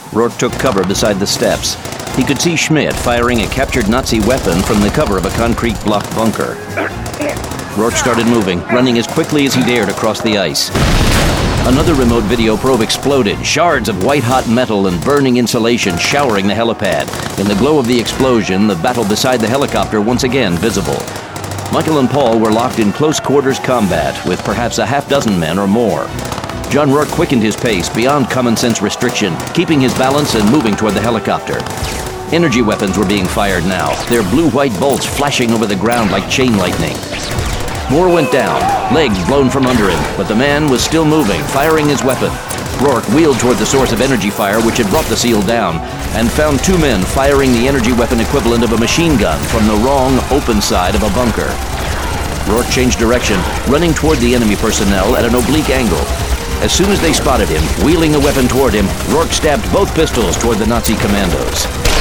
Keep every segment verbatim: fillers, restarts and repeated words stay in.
Rourke took cover beside the steps. He could see Schmidt firing a captured Nazi weapon from the cover of a concrete block bunker. Rourke started moving, running as quickly as he dared across the ice. Another remote video probe exploded, shards of white-hot metal and burning insulation showering the helipad. In the glow of the explosion, the battle beside the helicopter once again visible. Michael and Paul were locked in close-quarters combat with perhaps a half-dozen men or more. John Rourke quickened his pace beyond common-sense restriction, keeping his balance and moving toward the helicopter. Energy weapons were being fired now, their blue-white bolts flashing over the ground like chain lightning. More went down, legs blown from under him, but the man was still moving, firing his weapon. Rourke wheeled toward the source of energy fire which had brought the SEAL down, and found two men firing the energy weapon equivalent of a machine gun from the wrong, open side of a bunker. Rourke changed direction, running toward the enemy personnel at an oblique angle. As soon as they spotted him, wheeling the weapon toward him, Rourke stabbed both pistols toward the Nazi commandos.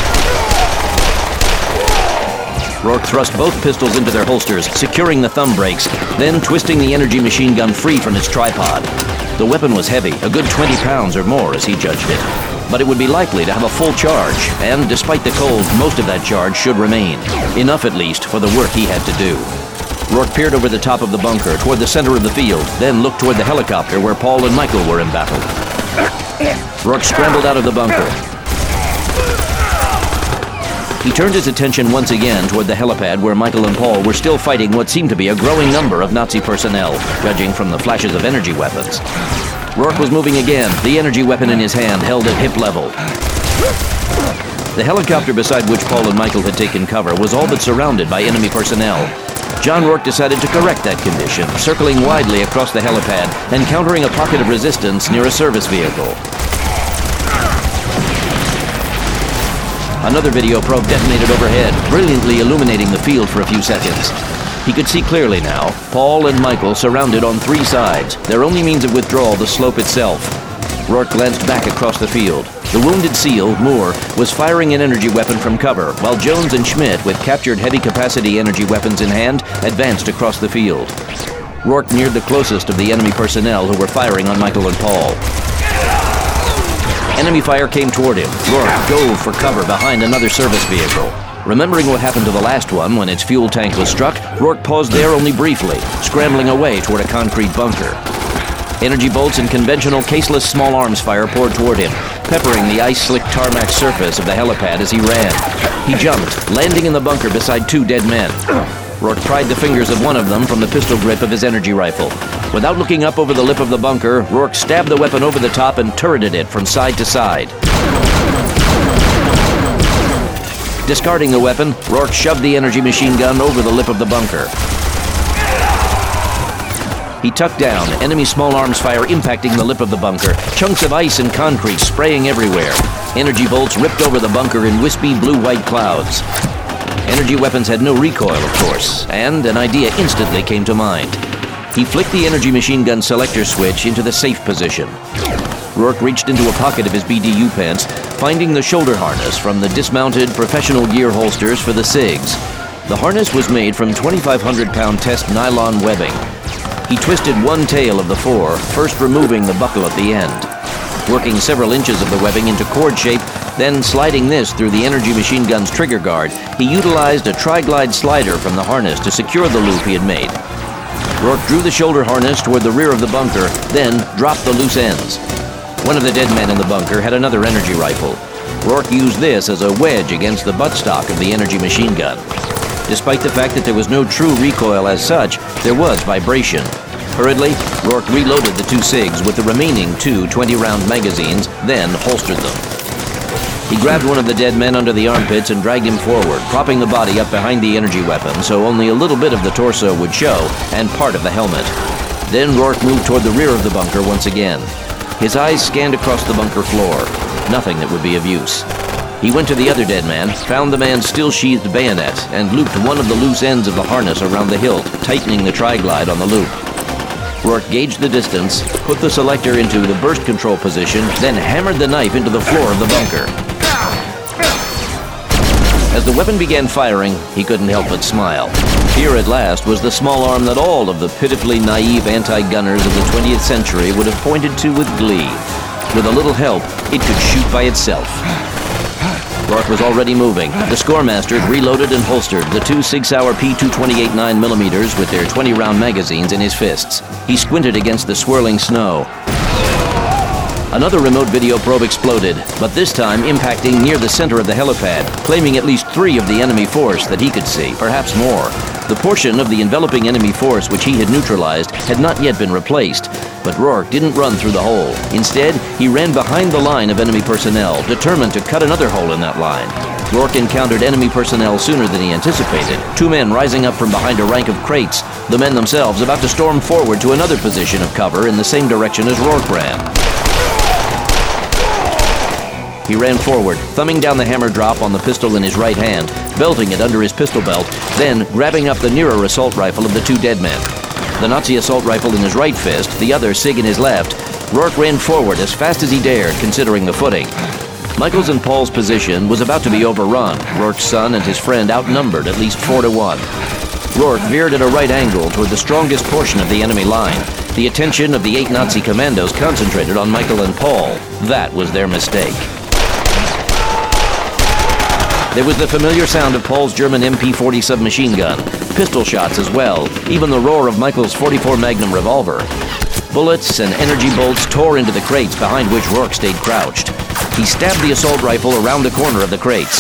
Rourke thrust both pistols into their holsters, securing the thumb brakes, then twisting the energy machine gun free from its tripod. The weapon was heavy, a good twenty pounds or more as he judged it. But it would be likely to have a full charge, and despite the cold, most of that charge should remain. Enough at least for the work he had to do. Rourke peered over the top of the bunker toward the center of the field, then looked toward the helicopter where Paul and Michael were embattled. Rourke scrambled out of the bunker. He turned his attention once again toward the helipad where Michael and Paul were still fighting what seemed to be a growing number of Nazi personnel, judging from the flashes of energy weapons. Rourke was moving again, the energy weapon in his hand held at hip level. The helicopter beside which Paul and Michael had taken cover was all but surrounded by enemy personnel. John Rourke decided to correct that condition, circling widely across the helipad and countering a pocket of resistance near a service vehicle. Another video probe detonated overhead, brilliantly illuminating the field for a few seconds. He could see clearly now, Paul and Michael surrounded on three sides, their only means of withdrawal the slope itself. Rourke glanced back across the field. The wounded SEAL, Moore, was firing an energy weapon from cover, while Jones and Schmidt, with captured heavy-capacity energy weapons in hand, advanced across the field. Rourke neared the closest of the enemy personnel who were firing on Michael and Paul. Enemy fire came toward him. Rourke dove for cover behind another service vehicle. Remembering what happened to the last one when its fuel tank was struck, Rourke paused there only briefly, scrambling away toward a concrete bunker. Energy bolts and conventional caseless small arms fire poured toward him, peppering the ice-slick tarmac surface of the helipad as he ran. He jumped, landing in the bunker beside two dead men. Rourke pried the fingers of one of them from the pistol grip of his energy rifle. Without looking up over the lip of the bunker, Rourke stabbed the weapon over the top and turreted it from side to side. Discarding the weapon, Rourke shoved the energy machine gun over the lip of the bunker. He tucked down, enemy small arms fire impacting the lip of the bunker, chunks of ice and concrete spraying everywhere. Energy bolts ripped over the bunker in wispy blue-white clouds. Energy weapons had no recoil, of course, and an idea instantly came to mind. He flicked the energy machine gun selector switch into the safe position. Rourke reached into a pocket of his B D U pants, finding the shoulder harness from the dismounted professional gear holsters for the SIGs. The harness was made from twenty-five hundred pound test nylon webbing. He twisted one tail of the four, first removing the buckle at the end. Working several inches of the webbing into cord shape, then sliding this through the energy machine gun's trigger guard, he utilized a tri-glide slider from the harness to secure the loop he had made. Rourke drew the shoulder harness toward the rear of the bunker, then dropped the loose ends. One of the dead men in the bunker had another energy rifle. Rourke used this as a wedge against the buttstock of the energy machine gun. Despite the fact that there was no true recoil as such, there was vibration. Hurriedly, Rourke reloaded the two SIGs with the remaining two twenty-round magazines, then holstered them. He grabbed one of the dead men under the armpits and dragged him forward, propping the body up behind the energy weapon so only a little bit of the torso would show and part of the helmet. Then Rourke moved toward the rear of the bunker once again. His eyes scanned across the bunker floor. Nothing that would be of use. He went to the other dead man, found the man's still-sheathed bayonet, and looped one of the loose ends of the harness around the hilt, tightening the tri-glide on the loop. Rourke gauged the distance, put the selector into the burst control position, then hammered the knife into the floor of the bunker. As the weapon began firing, he couldn't help but smile. Here at last was the small arm that all of the pitifully naive anti-gunners of the twentieth century would have pointed to with glee. With a little help, it could shoot by itself. Rourke was already moving. The Scoremaster reloaded and holstered the two Sig Sauer P two twenty-eight nine millimeter with their twenty round magazines in his fists. He squinted against the swirling snow. Another remote video probe exploded, but this time impacting near the center of the helipad, claiming at least three of the enemy force that he could see, perhaps more. The portion of the enveloping enemy force which he had neutralized had not yet been replaced, but Rourke didn't run through the hole. Instead, he ran behind the line of enemy personnel, determined to cut another hole in that line. Rourke encountered enemy personnel sooner than he anticipated, two men rising up from behind a rank of crates, the men themselves about to storm forward to another position of cover in the same direction as Rourke ran. He ran forward, thumbing down the hammer drop on the pistol in his right hand, belting it under his pistol belt, then grabbing up the nearer assault rifle of the two dead men. The Nazi assault rifle in his right fist, the other Sig in his left, Rourke ran forward as fast as he dared, considering the footing. Michael's and Paul's position was about to be overrun, Rourke's son and his friend outnumbered at least four to one. Rourke veered at a right angle toward the strongest portion of the enemy line. The attention of the eight Nazi commandos concentrated on Michael and Paul. That was their mistake. There was the familiar sound of Paul's German M P forty submachine gun, pistol shots as well, even the roar of Michael's forty-four Magnum revolver. Bullets and energy bolts tore into the crates behind which Rourke stayed crouched. He stabbed the assault rifle around the corner of the crates.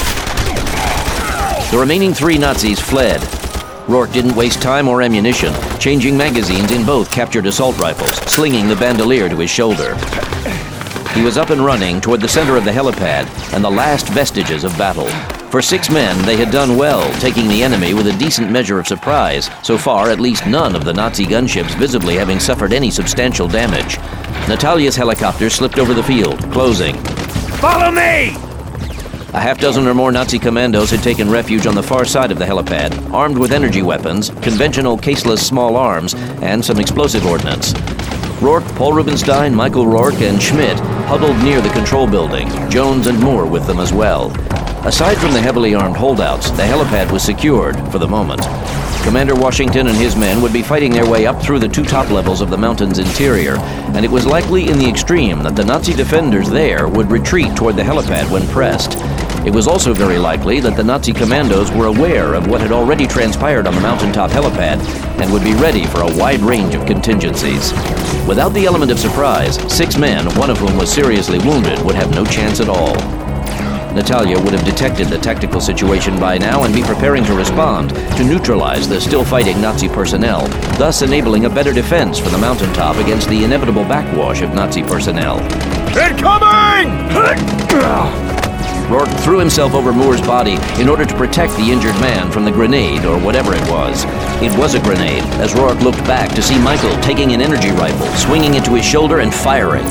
The remaining three Nazis fled. Rourke didn't waste time or ammunition, changing magazines in both captured assault rifles, slinging the bandolier to his shoulder. He was up and running toward the center of the helipad and the last vestiges of battle. For six men, they had done well, taking the enemy with a decent measure of surprise. So far, at least none of the Nazi gunships visibly having suffered any substantial damage. Natalia's helicopter slipped over the field, closing. Follow me! A half dozen or more Nazi commandos had taken refuge on the far side of the helipad, armed with energy weapons, conventional caseless small arms, and some explosive ordnance. Rourke, Paul Rubenstein, Michael Rourke, and Schmidt huddled near the control building, Jones and Moore with them as well. Aside from the heavily armed holdouts, the helipad was secured for the moment. Commander Washington and his men would be fighting their way up through the two top levels of the mountain's interior, and it was likely in the extreme that the Nazi defenders there would retreat toward the helipad when pressed. It was also very likely that the Nazi commandos were aware of what had already transpired on the mountaintop helipad and would be ready for a wide range of contingencies. Without the element of surprise, six men, one of whom was seriously wounded, would have no chance at all. Natalia would have detected the tactical situation by now and be preparing to respond to neutralize the still fighting Nazi personnel, thus enabling a better defense for the mountaintop against the inevitable backwash of Nazi personnel. Incoming! Rourke threw himself over Moore's body in order to protect the injured man from the grenade or whatever it was. It was a grenade, as Rourke looked back to see Michael taking an energy rifle, swinging it to his shoulder and firing.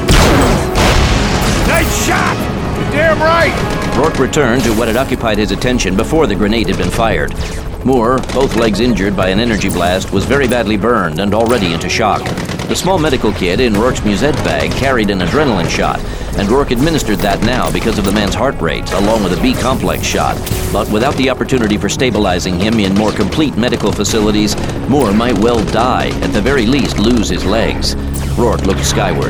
Nice shot! You're damn right! Rourke returned to what had occupied his attention before the grenade had been fired. Moore, both legs injured by an energy blast, was very badly burned and already into shock. The small medical kit in Rourke's musette bag carried an adrenaline shot, and Rourke administered that now because of the man's heart rate, along with a B-complex shot. But without the opportunity for stabilizing him in more complete medical facilities, Moore might well die, at the very least lose his legs. Rourke looked skyward.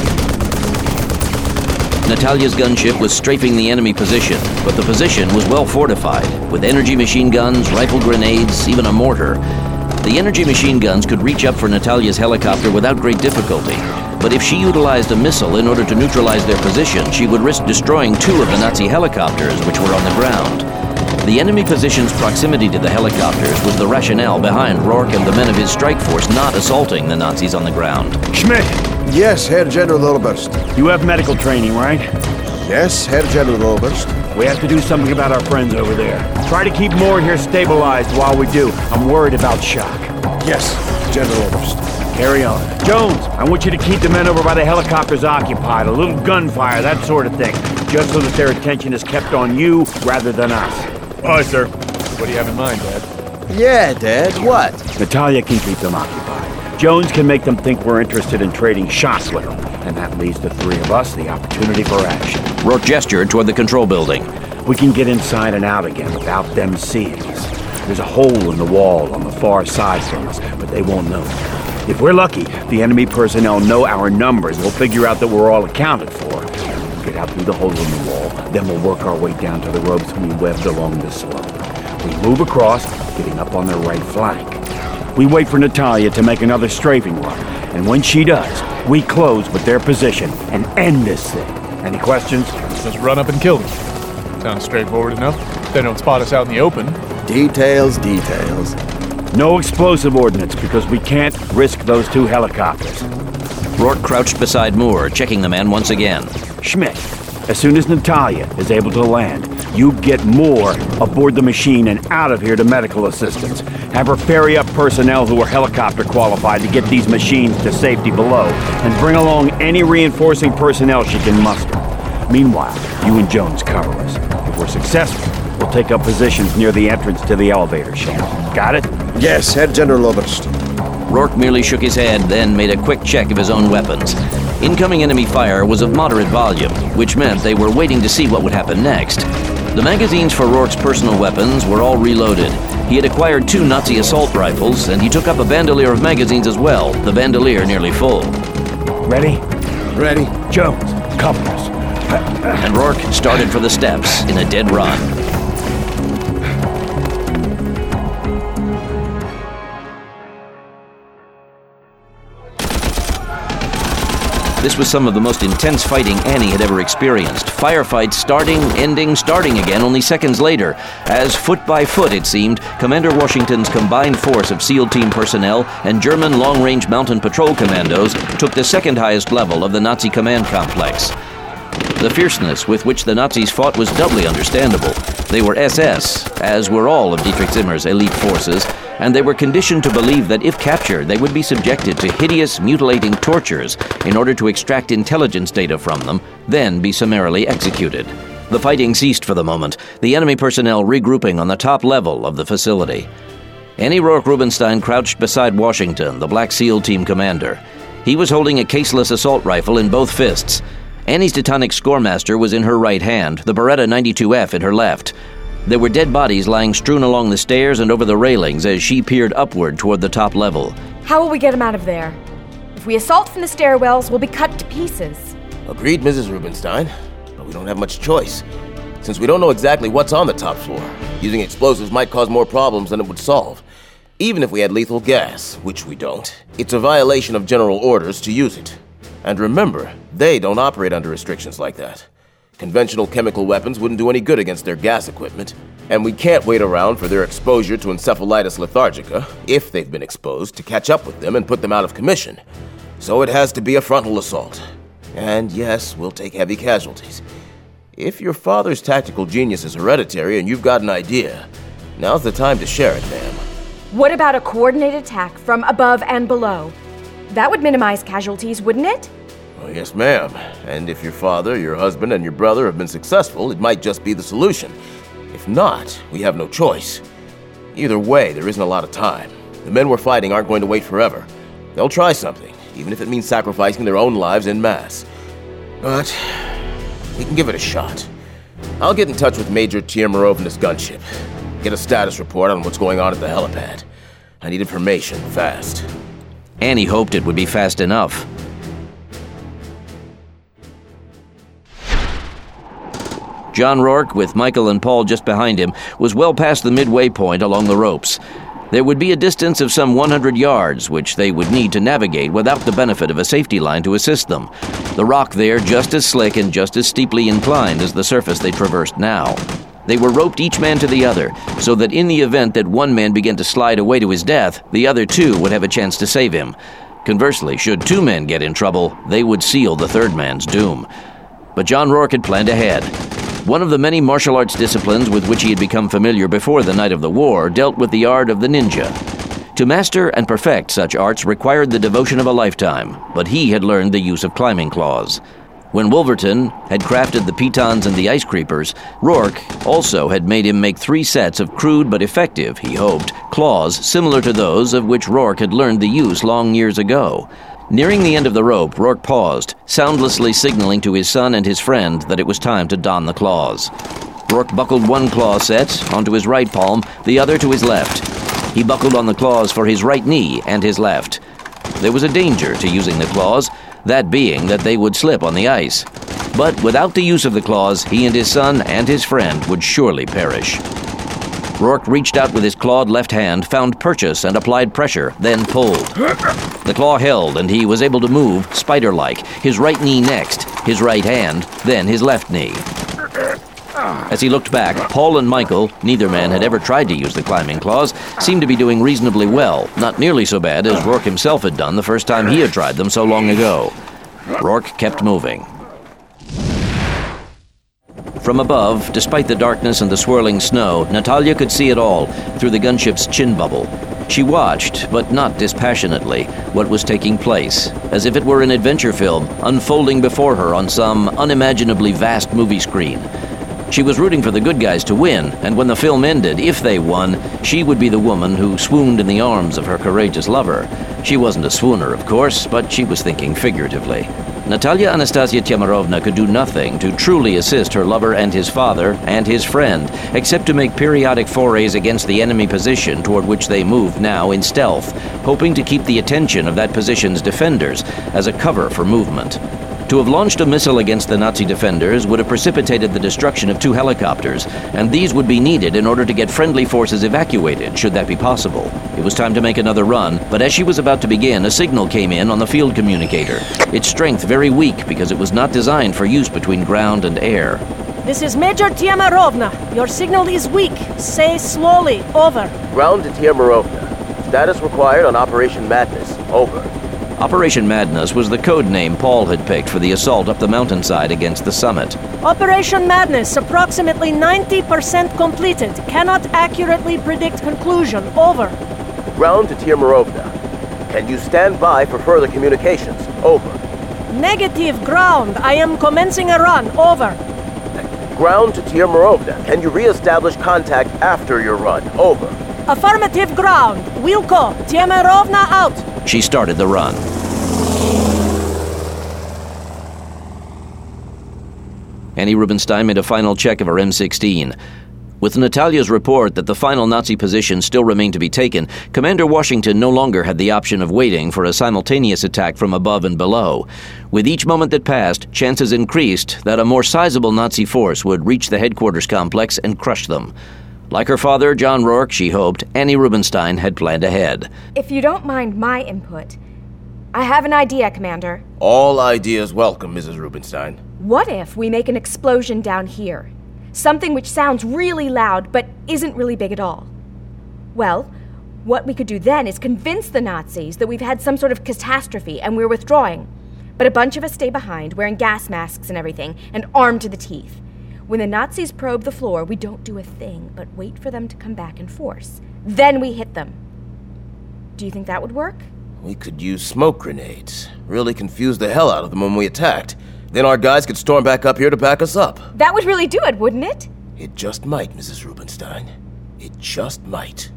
Natalia's gunship was strafing the enemy position, but the position was well fortified, with energy machine guns, rifle grenades, even a mortar. The energy machine guns could reach up for Natalia's helicopter without great difficulty, but if she utilized a missile in order to neutralize their position, she would risk destroying two of the Nazi helicopters which were on the ground. The enemy position's proximity to the helicopters was the rationale behind Rourke and the men of his strike force not assaulting the Nazis on the ground. Schmidt! Yes, Herr General Oberst. You have medical training, right? Yes, Herr General Oberst. We have to do something about our friends over there. Try to keep Moore here stabilized while we do. I'm worried about shock. Yes, General Oberst. Carry on. Jones, I want you to keep the men over by the helicopters occupied. A little gunfire, that sort of thing. Just so that their attention is kept on you rather than us. Aye, sir. What do you have in mind, Dad? Yeah, Dad, what? Natalia can keep them occupied. Jones can make them think we're interested in trading shots with them. And that leaves the three of us the opportunity for action. Rourke gestured toward the control building. We can get inside and out again without them seeing us. There's a hole in the wall on the far side from us, but they won't know. If we're lucky, the enemy personnel know our numbers. We'll figure out that we're all accounted for. Get out through the hole in the wall, then we'll work our way down to the ropes we webbed along the slope. We move across, getting up on their right flank. We wait for Natalia to make another strafing run, and when she does, we close with their position and end this thing. Any questions? Just run up and kill them. Sounds straightforward enough. They don't spot us out in the open. Details, details. No explosive ordnance, because we can't risk those two helicopters. Rourke crouched beside Moore, checking the man once again. Schmidt, as soon as Natalia is able to land, you get Moore aboard the machine and out of here to medical assistance. Have her ferry up personnel who are helicopter qualified to get these machines to safety below, and bring along any reinforcing personnel she can muster. Meanwhile, you and Jones cover us. If we're successful, we'll take up positions near the entrance to the elevator shaft. Got it? Yes, Herr General Oberst. Rourke merely shook his head, then made a quick check of his own weapons. Incoming enemy fire was of moderate volume, which meant they were waiting to see what would happen next. The magazines for Rourke's personal weapons were all reloaded. He had acquired two Nazi assault rifles, and he took up a bandolier of magazines as well, the bandolier nearly full. Ready? Ready. Jones, cover us. And Rourke started for the steps in a dead run. This was some of the most intense fighting Annie had ever experienced. Firefights starting, ending, starting again only seconds later, as foot by foot, it seemed, Commander Washington's combined force of SEAL Team personnel and German long-range mountain patrol commandos took the second highest level of the Nazi command complex. The fierceness with which the Nazis fought was doubly understandable. They were S S, as were all of Dietrich Zimmer's elite forces, and they were conditioned to believe that if captured, they would be subjected to hideous, mutilating tortures in order to extract intelligence data from them, then be summarily executed. The fighting ceased for the moment, the enemy personnel regrouping on the top level of the facility. Annie Rourke Rubinstein crouched beside Washington, the Black SEAL Team commander. He was holding a caseless assault rifle in both fists. Annie's Teutonic Scoremaster was in her right hand, the Beretta ninety-two F in her left. There were dead bodies lying strewn along the stairs and over the railings as she peered upward toward the top level. How will we get him out of there? If we assault from the stairwells, we'll be cut to pieces. Agreed, Missus Rubinstein, but we don't have much choice. Since we don't know exactly what's on the top floor, using explosives might cause more problems than it would solve. Even if we had lethal gas, which we don't, it's a violation of general orders to use it. And remember, they don't operate under restrictions like that. Conventional chemical weapons wouldn't do any good against their gas equipment, and we can't wait around for their exposure to encephalitis lethargica, if they've been exposed, to catch up with them and put them out of commission. So it has to be a frontal assault. And yes, we'll take heavy casualties. If your father's tactical genius is hereditary and you've got an idea, now's the time to share it, ma'am. What about a coordinated attack from above and below? That would minimize casualties, wouldn't it? Oh, yes, ma'am. And if your father, your husband, and your brother have been successful, it might just be the solution. If not, we have no choice. Either way, there isn't a lot of time. The men we're fighting aren't going to wait forever. They'll try something, even if it means sacrificing their own lives en masse. But we can give it a shot. I'll get in touch with Major Tiermarov and his gunship. Get a status report on what's going on at the helipad. I need information, fast. Annie hoped it would be fast enough. John Rourke, with Michael and Paul just behind him, was well past the midway point along the ropes. There would be a distance of some one hundred yards, which they would need to navigate without the benefit of a safety line to assist them. The rock there just as slick and just as steeply inclined as the surface they traversed now. They were roped each man to the other, so that in the event that one man began to slide away to his death, the other two would have a chance to save him. Conversely, should two men get in trouble, they would seal the third man's doom. But John Rourke had planned ahead. One of the many martial arts disciplines with which he had become familiar before the night of the war dealt with the art of the ninja. To master and perfect such arts required the devotion of a lifetime, but he had learned the use of climbing claws. When Wolverton had crafted the pitons and the ice creepers, Rourke also had made him make three sets of crude but effective, he hoped, claws similar to those of which Rourke had learned the use long years ago. Nearing the end of the rope, Rourke paused, soundlessly signaling to his son and his friend that it was time to don the claws. Rourke buckled one claw set onto his right palm, the other to his left. He buckled on the claws for his right knee and his left. There was a danger to using the claws, that being that they would slip on the ice. But without the use of the claws, he and his son and his friend would surely perish. Rourke reached out with his clawed left hand, found purchase, and applied pressure, then pulled. The claw held, and he was able to move, spider-like, his right knee next, his right hand, then his left knee. As he looked back, Paul and Michael, neither man had ever tried to use the climbing claws, seemed to be doing reasonably well, not nearly so bad as Rourke himself had done the first time he had tried them so long ago. Rourke kept moving. From above, despite the darkness and the swirling snow, Natalia could see it all through the gunship's chin bubble. She watched, but not dispassionately, what was taking place, as if it were an adventure film unfolding before her on some unimaginably vast movie screen. She was rooting for the good guys to win, and when the film ended, if they won, she would be the woman who swooned in the arms of her courageous lover. She wasn't a swooner, of course, but she was thinking figuratively. Natalia Anastasia Tyamurovna could do nothing to truly assist her lover and his father and his friend, except to make periodic forays against the enemy position toward which they moved now in stealth, hoping to keep the attention of that position's defenders as a cover for movement. To have launched a missile against the Nazi defenders would have precipitated the destruction of two helicopters, and these would be needed in order to get friendly forces evacuated, should that be possible. It was time to make another run, but as she was about to begin, a signal came in on the field communicator. Its strength very weak because it was not designed for use between ground and air. This is Major Tyamurovna. Your signal is weak. Say slowly. Over. Ground to Tyamurovna. Status required on Operation Madness. Over. Operation Madness was the code name Paul had picked for the assault up the mountainside against the summit. Operation Madness, approximately ninety percent completed. Cannot accurately predict conclusion. Over. Ground to Tyamurovna. Can you stand by for further communications? Over. Negative ground. I am commencing a run. Over. Ground to Tyamurovna. Can you re-establish contact after your run? Over. Affirmative ground. Wilko. Tyamurovna out. She started the run. Annie Rubenstein made a final check of her M sixteen. With Natalia's report that the final Nazi position still remained to be taken, Commander Washington no longer had the option of waiting for a simultaneous attack from above and below. With each moment that passed, chances increased that a more sizable Nazi force would reach the headquarters complex and crush them. Like her father, John Rourke, she hoped, Annie Rubenstein had planned ahead. If you don't mind my input, I have an idea, Commander. All ideas welcome, Missus Rubenstein. What if we make an explosion down here? Something which sounds really loud, but isn't really big at all. Well, what we could do then is convince the Nazis that we've had some sort of catastrophe and we're withdrawing. But a bunch of us stay behind, wearing gas masks and everything, and armed to the teeth. When the Nazis probe the floor, we don't do a thing, but wait for them to come back in force. Then we hit them. Do you think that would work? We could use smoke grenades. Really confuse the hell out of them when we attacked. Then our guys could storm back up here to back us up. That would really do it, wouldn't it? It just might, Missus Rubenstein. It just might.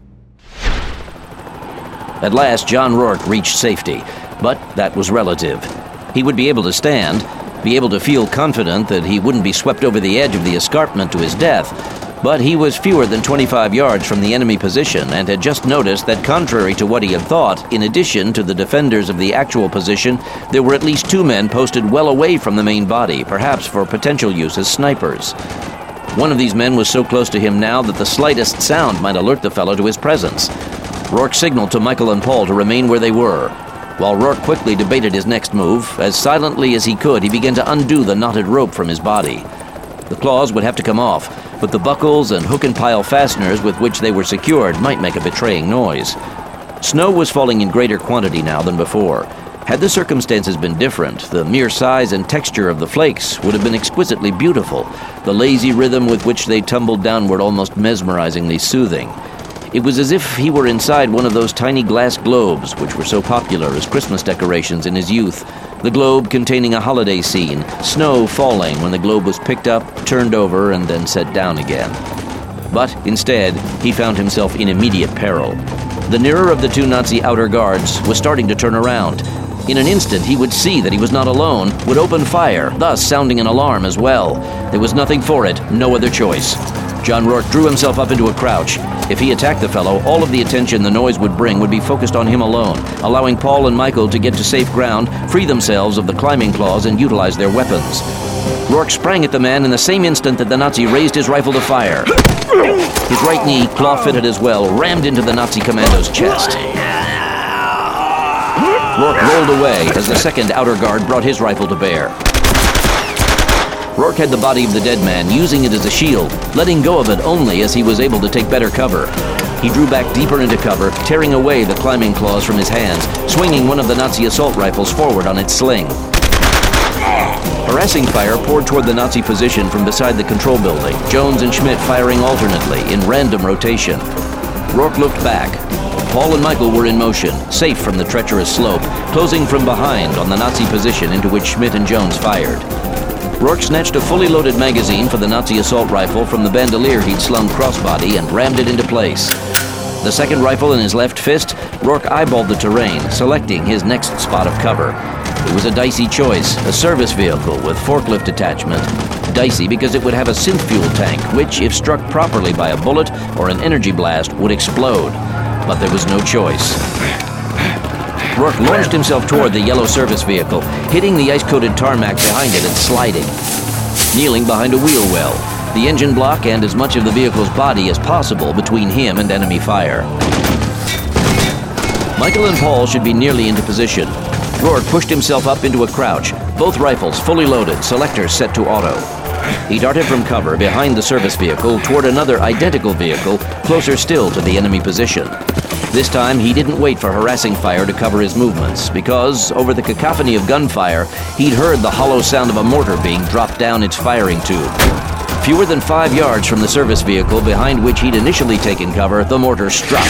At last, John Rourke reached safety, but that was relative. He would be able to stand, be able to feel confident that he wouldn't be swept over the edge of the escarpment to his death, but he was fewer than twenty-five yards from the enemy position and had just noticed that, contrary to what he had thought, in addition to the defenders of the actual position, there were at least two men posted well away from the main body, perhaps for potential use as snipers. One of these men was so close to him now that the slightest sound might alert the fellow to his presence. Rourke signaled to Michael and Paul to remain where they were. While Rourke quickly debated his next move, as silently as he could, he began to undo the knotted rope from his body. The claws would have to come off, but the buckles and hook-and-pile fasteners with which they were secured might make a betraying noise. Snow was falling in greater quantity now than before. Had the circumstances been different, the mere size and texture of the flakes would have been exquisitely beautiful, the lazy rhythm with which they tumbled downward almost mesmerizingly soothing. It was as if he were inside one of those tiny glass globes which were so popular as Christmas decorations in his youth. The globe containing a holiday scene, snow falling when the globe was picked up, turned over, and then set down again. But instead, he found himself in immediate peril. The nearer of the two Nazi outer guards was starting to turn around. In an instant, he would see that he was not alone, would open fire, thus sounding an alarm as well. There was nothing for it, no other choice. John Rourke drew himself up into a crouch. If he attacked the fellow, all of the attention the noise would bring would be focused on him alone, allowing Paul and Michael to get to safe ground, free themselves of the climbing claws, and utilize their weapons. Rourke sprang at the man in the same instant that the Nazi raised his rifle to fire. His right knee, claw-fitted as well, rammed into the Nazi commando's chest. Rourke rolled away as the second outer guard brought his rifle to bear. Rourke had the body of the dead man, using it as a shield, letting go of it only as he was able to take better cover. He drew back deeper into cover, tearing away the climbing claws from his hands, swinging one of the Nazi assault rifles forward on its sling. Harassing fire poured toward the Nazi position from beside the control building, Jones and Schmidt firing alternately, in random rotation. Rourke looked back. Paul and Michael were in motion, safe from the treacherous slope, closing from behind on the Nazi position into which Schmidt and Jones fired. Rourke snatched a fully loaded magazine for the Nazi assault rifle from the bandolier he'd slung crossbody and rammed it into place. The second rifle in his left fist, Rourke eyeballed the terrain, selecting his next spot of cover. It was a dicey choice, a service vehicle with forklift attachment. Dicey because it would have a synth fuel tank, which, if struck properly by a bullet or an energy blast, would explode. But there was no choice. Rourke launched himself toward the yellow service vehicle, hitting the ice-coated tarmac behind it and sliding. Kneeling behind a wheel well, the engine block and as much of the vehicle's body as possible between him and enemy fire. Michael and Paul should be nearly into position. Rourke pushed himself up into a crouch, both rifles fully loaded, selectors set to auto. He darted from cover behind the service vehicle toward another identical vehicle, closer still to the enemy position. This time, he didn't wait for harassing fire to cover his movements, because, over the cacophony of gunfire, he'd heard the hollow sound of a mortar being dropped down its firing tube. Fewer than five yards from the service vehicle behind which he'd initially taken cover, the mortar struck.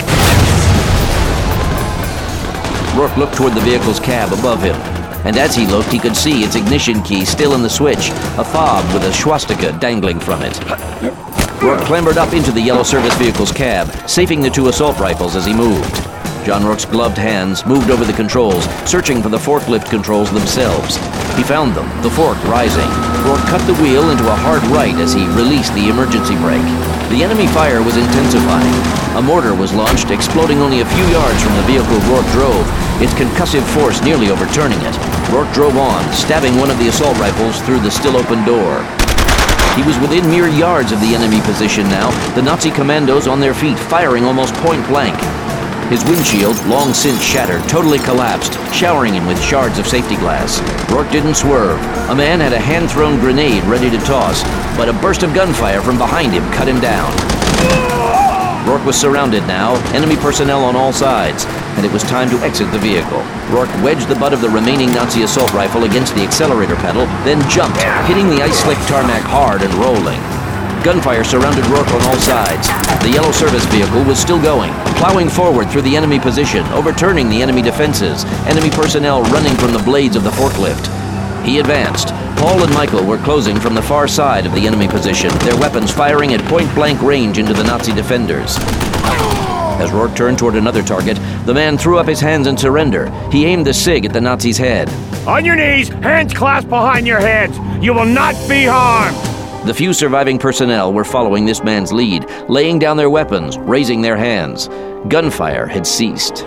Rourke looked toward the vehicle's cab above him, and as he looked, he could see its ignition key still in the switch, a fob with a swastika dangling from it. Rourke clambered up into the yellow service vehicle's cab, safing the two assault rifles as he moved. John Rourke's gloved hands moved over the controls, searching for the forklift controls themselves. He found them, the fork rising. Rourke cut the wheel into a hard right as he released the emergency brake. The enemy fire was intensifying. A mortar was launched, exploding only a few yards from the vehicle Rourke drove, its concussive force nearly overturning it. Rourke drove on, stabbing one of the assault rifles through the still-open door. He was within mere yards of the enemy position now, the Nazi commandos on their feet, firing almost point-blank. His windshield, long since shattered, totally collapsed, showering him with shards of safety glass. Rourke didn't swerve. A man had a hand-thrown grenade ready to toss, but a burst of gunfire from behind him cut him down. Rourke was surrounded now, enemy personnel on all sides, and it was time to exit the vehicle. Rourke wedged the butt of the remaining Nazi assault rifle against the accelerator pedal, then jumped, hitting the ice-slick tarmac hard and rolling. Gunfire surrounded Rourke on all sides. The yellow service vehicle was still going, plowing forward through the enemy position, overturning the enemy defenses, enemy personnel running from the blades of the forklift. He advanced. Paul and Michael were closing from the far side of the enemy position, their weapons firing at point-blank range into the Nazi defenders. As Rourke turned toward another target, the man threw up his hands in surrender. He aimed the SIG at the Nazi's head. On your knees, hands clasped behind your heads. You will not be harmed. The few surviving personnel were following this man's lead, laying down their weapons, raising their hands. Gunfire had ceased.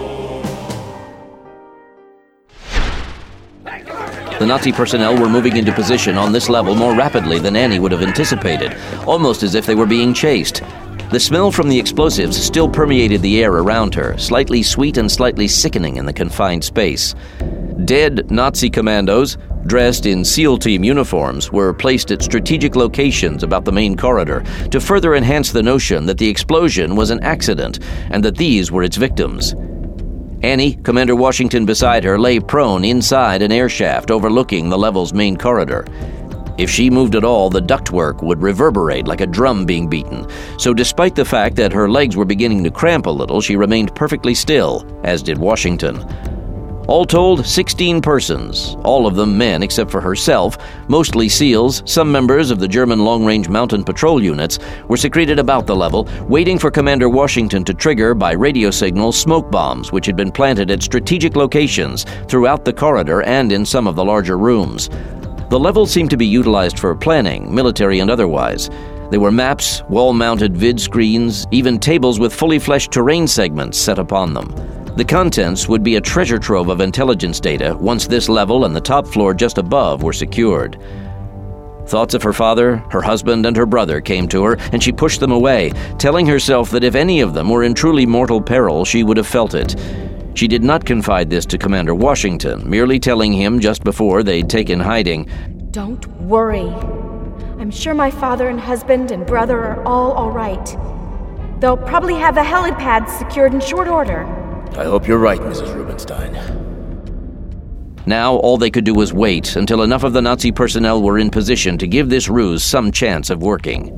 The Nazi personnel were moving into position on this level more rapidly than Annie would have anticipated, almost as if they were being chased. The smell from the explosives still permeated the air around her, slightly sweet and slightly sickening in the confined space. Dead Nazi commandos, dressed in SEAL team uniforms, were placed at strategic locations about the main corridor to further enhance the notion that the explosion was an accident and that these were its victims. Annie, Commander Washington beside her, lay prone inside an air shaft overlooking the level's main corridor. If she moved at all, the ductwork would reverberate like a drum being beaten, so despite the fact that her legs were beginning to cramp a little, she remained perfectly still, as did Washington. All told, sixteen persons, all of them men except for herself, mostly SEALs, some members of the German long-range mountain patrol units, were secreted about the level, waiting for Commander Washington to trigger by radio signal smoke bombs which had been planted at strategic locations throughout the corridor and in some of the larger rooms. The level seemed to be utilized for planning, military and otherwise. There were maps, wall-mounted vid screens, even tables with fully fleshed terrain segments set upon them. The contents would be a treasure trove of intelligence data once this level and the top floor just above were secured. Thoughts of her father, her husband, and her brother came to her, and she pushed them away, telling herself that if any of them were in truly mortal peril, she would have felt it. She did not confide this to Commander Washington, merely telling him just before they'd taken hiding, "Don't worry. I'm sure my father and husband and brother are all all right. They'll probably have the helipads secured in short order." I hope you're right, Missus Rubenstein. Now all they could do was wait until enough of the Nazi personnel were in position to give this ruse some chance of working.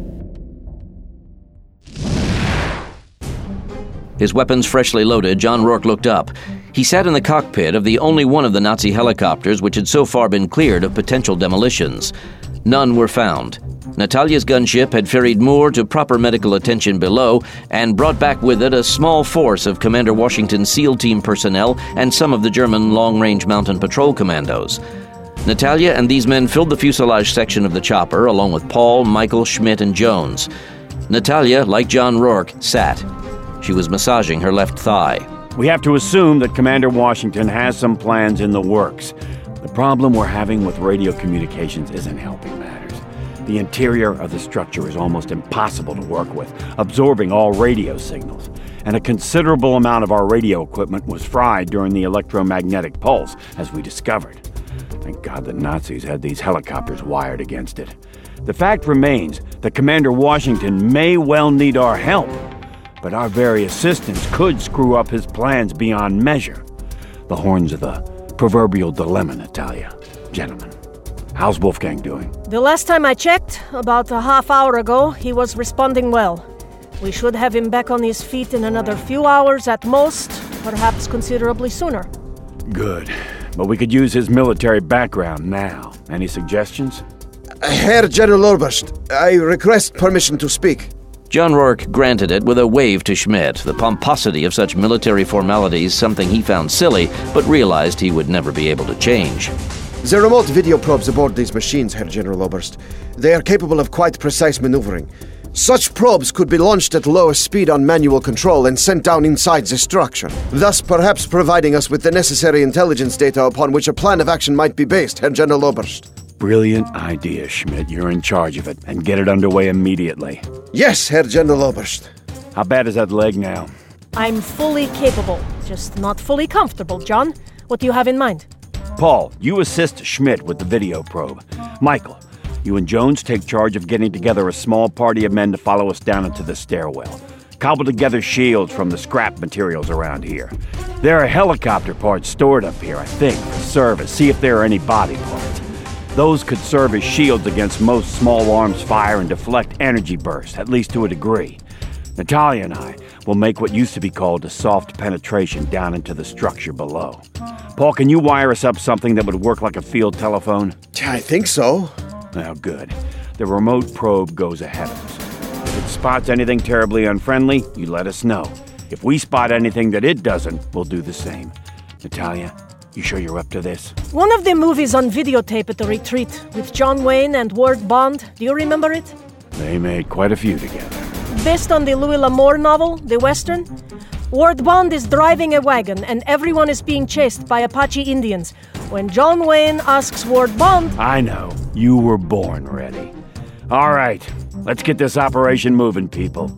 His weapons freshly loaded, John Rourke looked up. He sat in the cockpit of the only one of the Nazi helicopters which had so far been cleared of potential demolitions. None were found. Natalia's gunship had ferried Moore to proper medical attention below and brought back with it a small force of Commander Washington's SEAL team personnel and some of the German long-range mountain patrol commandos. Natalia and these men filled the fuselage section of the chopper along with Paul, Michael, Schmidt, and Jones. Natalia, like John Rourke, sat. She was massaging her left thigh. We have to assume that Commander Washington has some plans in the works. The problem we're having with radio communications isn't helping matters. The interior of the structure is almost impossible to work with, absorbing all radio signals. And a considerable amount of our radio equipment was fried during the electromagnetic pulse, as we discovered. Thank God the Nazis had these helicopters wired against it. The fact remains that Commander Washington may well need our help, but our very assistance could screw up his plans beyond measure. The horns of the proverbial dilemma, Natalia. Gentlemen, how's Wolfgang doing? The last time I checked, about a half hour ago, he was responding well. We should have him back on his feet in another few hours at most, perhaps considerably sooner. Good. But we could use his military background now. Any suggestions? Herr General Oberst, I request permission to speak. John Rourke granted it with a wave to Schmidt, the pomposity of such military formalities something he found silly, but realized he would never be able to change. The remote video probes aboard these machines, Herr General Oberst. They are capable of quite precise maneuvering. Such probes could be launched at lowest speed on manual control and sent down inside the structure, thus perhaps providing us with the necessary intelligence data upon which a plan of action might be based, Herr General Oberst. Brilliant idea, Schmidt. You're in charge of it, and get it underway immediately. Yes, Herr General Oberst. How bad is that leg now? I'm fully capable, just not fully comfortable, John. What do you have in mind? Paul, you assist Schmidt with the video probe. Michael, you and Jones take charge of getting together a small party of men to follow us down into the stairwell. Cobble together shields from the scrap materials around here. There are helicopter parts stored up here, I think, for service. See if there are any body parts. Those could serve as shields against most small arms fire and deflect energy bursts, at least to a degree. Natalia and I will make what used to be called a soft penetration down into the structure below. Paul, can you wire us up something that would work like a field telephone? I think so. Now, good. The remote probe goes ahead of us. If it spots anything terribly unfriendly, you let us know. If we spot anything that it doesn't, we'll do the same. Natalia, you sure you're up to this? One of the movies on videotape at the retreat with John Wayne and Ward Bond. Do you remember it? They made quite a few together. Based on the Louis L'Amour novel, The Western. Ward Bond is driving a wagon and everyone is being chased by Apache Indians. When John Wayne asks Ward Bond... I know. You were born ready. All right. Let's get this operation moving, people.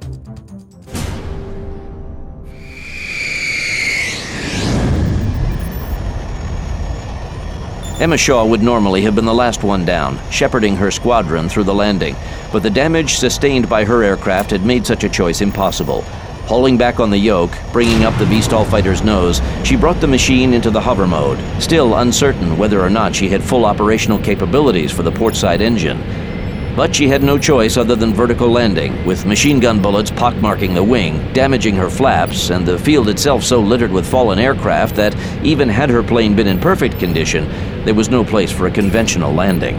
Emma Shaw would normally have been the last one down, shepherding her squadron through the landing, but the damage sustained by her aircraft had made such a choice impossible. Hauling back on the yoke, bringing up the V STOL fighter's nose, she brought the machine into the hover mode, still uncertain whether or not she had full operational capabilities for the portside engine. But she had no choice other than vertical landing, with machine gun bullets pockmarking the wing, damaging her flaps, and the field itself so littered with fallen aircraft that, even had her plane been in perfect condition, there was no place for a conventional landing.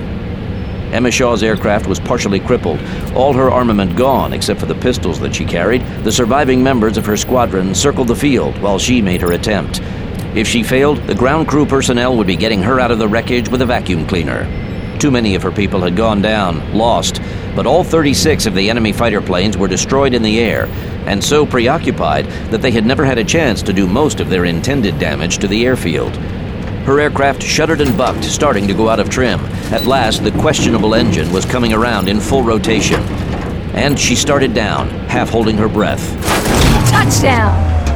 Emma Shaw's aircraft was partially crippled, all her armament gone except for the pistols that she carried. The surviving members of her squadron circled the field while she made her attempt. If she failed, the ground crew personnel would be getting her out of the wreckage with a vacuum cleaner. Too many of her people had gone down, lost, but all thirty-six of the enemy fighter planes were destroyed in the air, and so preoccupied that they had never had a chance to do most of their intended damage to the airfield. Her aircraft shuddered and bucked, starting to go out of trim. At last, the questionable engine was coming around in full rotation, and she started down, half holding her breath. Touchdown!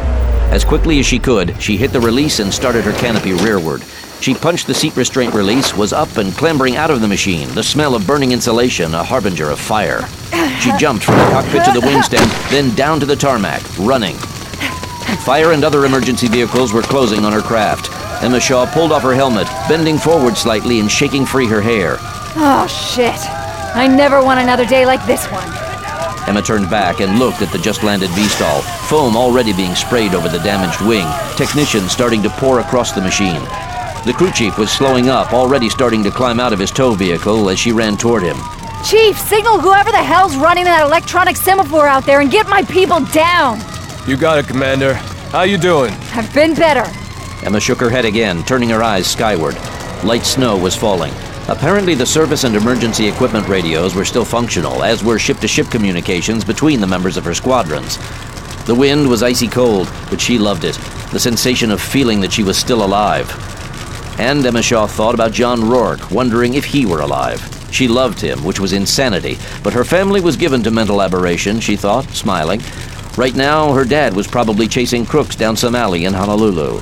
As quickly as she could, she hit the release and started her canopy rearward. She punched the seat restraint release, was up and clambering out of the machine, the smell of burning insulation a harbinger of fire. She jumped from the cockpit to the wingstem, then down to the tarmac, running. Fire and other emergency vehicles were closing on her craft. Emma Shaw pulled off her helmet, bending forward slightly and shaking free her hair. Oh, shit. I never want another day like this one. Emma turned back and looked at the just-landed V-stall, foam already being sprayed over the damaged wing, technicians starting to pour across the machine. The crew chief was slowing up, already starting to climb out of his tow vehicle as she ran toward him. Chief, signal whoever the hell's running that electronic semaphore out there and get my people down! You got it, Commander. How you doing? I've been better. Emma shook her head again, turning her eyes skyward. Light snow was falling. Apparently the service and emergency equipment radios were still functional, as were ship-to-ship communications between the members of her squadrons. The wind was icy cold, but she loved it, the sensation of feeling that she was still alive. And Emma Shaw thought about John Rourke, wondering if he were alive. She loved him, which was insanity, but her family was given to mental aberration, she thought, smiling. Right now, her dad was probably chasing crooks down some alley in Honolulu.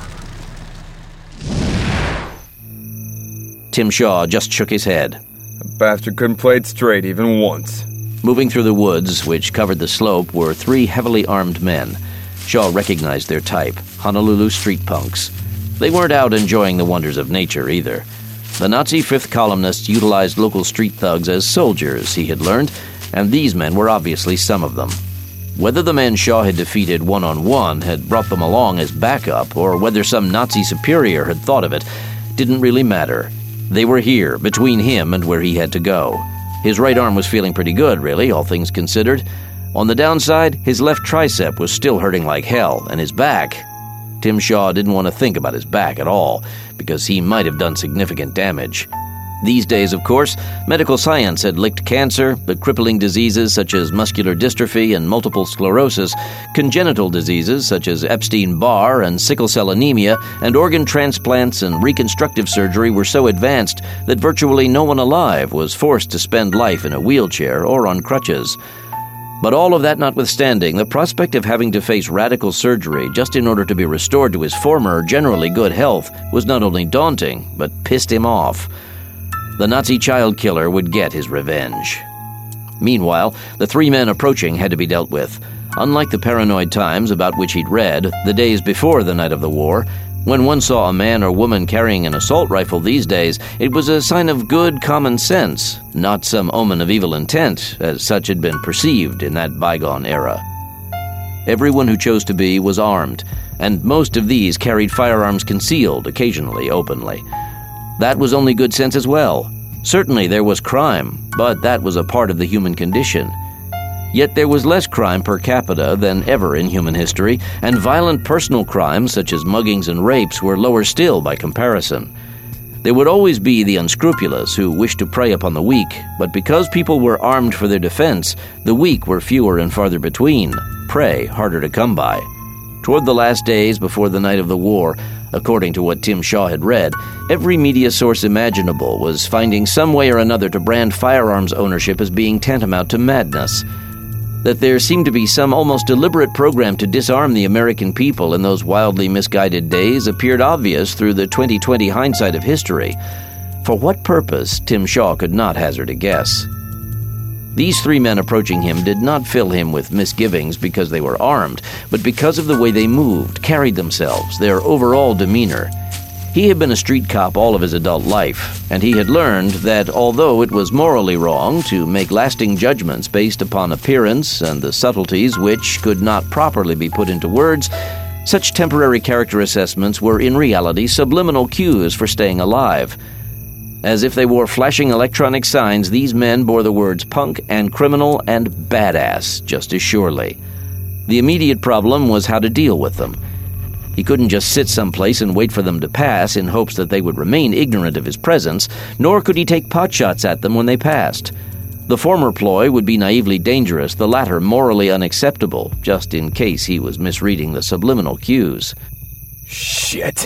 Tim Shaw just shook his head. The bastard couldn't play it straight even once. Moving through the woods, which covered the slope, were three heavily armed men. Shaw recognized their type, Honolulu street punks. They weren't out enjoying the wonders of nature, either. The Nazi fifth columnists utilized local street thugs as soldiers, he had learned, and these men were obviously some of them. Whether the men Shaw had defeated one-on-one had brought them along as backup, or whether some Nazi superior had thought of it, didn't really matter. They were here, between him and where he had to go. His right arm was feeling pretty good, really, all things considered. On the downside, his left tricep was still hurting like hell, and his back... Tim Shaw didn't want to think about his back at all, because he might have done significant damage. These days, of course, medical science had licked cancer, but crippling diseases such as muscular dystrophy and multiple sclerosis, congenital diseases such as Epstein-Barr and sickle cell anemia, and organ transplants and reconstructive surgery were so advanced that virtually no one alive was forced to spend life in a wheelchair or on crutches. But all of that notwithstanding, the prospect of having to face radical surgery just in order to be restored to his former, generally good health was not only daunting, but pissed him off. The Nazi child killer would get his revenge. Meanwhile, the three men approaching had to be dealt with. Unlike the paranoid times about which he'd read, the days before the night of the war, when one saw a man or woman carrying an assault rifle these days, it was a sign of good common sense, not some omen of evil intent, as such had been perceived in that bygone era. Everyone who chose to be was armed, and most of these carried firearms concealed, occasionally openly. That was only good sense as well. Certainly there was crime, but that was a part of the human condition. Yet there was less crime per capita than ever in human history, and violent personal crimes such as muggings and rapes were lower still by comparison. There would always be the unscrupulous who wished to prey upon the weak, but because people were armed for their defense, the weak were fewer and farther between, prey harder to come by. Toward the last days before the night of the war, according to what Tim Shaw had read, every media source imaginable was finding some way or another to brand firearms ownership as being tantamount to madness. That there seemed to be some almost deliberate program to disarm the American people in those wildly misguided days appeared obvious through the twenty twenty hindsight of history. For what purpose, Tim Shaw could not hazard a guess. These three men approaching him did not fill him with misgivings because they were armed, but because of the way they moved, carried themselves, their overall demeanor. He had been a street cop all of his adult life, and he had learned that although it was morally wrong to make lasting judgments based upon appearance and the subtleties which could not properly be put into words, such temporary character assessments were in reality subliminal cues for staying alive. As if they wore flashing electronic signs, these men bore the words punk and criminal and badass just as surely. The immediate problem was how to deal with them. He couldn't just sit someplace and wait for them to pass in hopes that they would remain ignorant of his presence, nor could he take potshots at them when they passed. The former ploy would be naively dangerous, the latter morally unacceptable, just in case he was misreading the subliminal cues. Shit.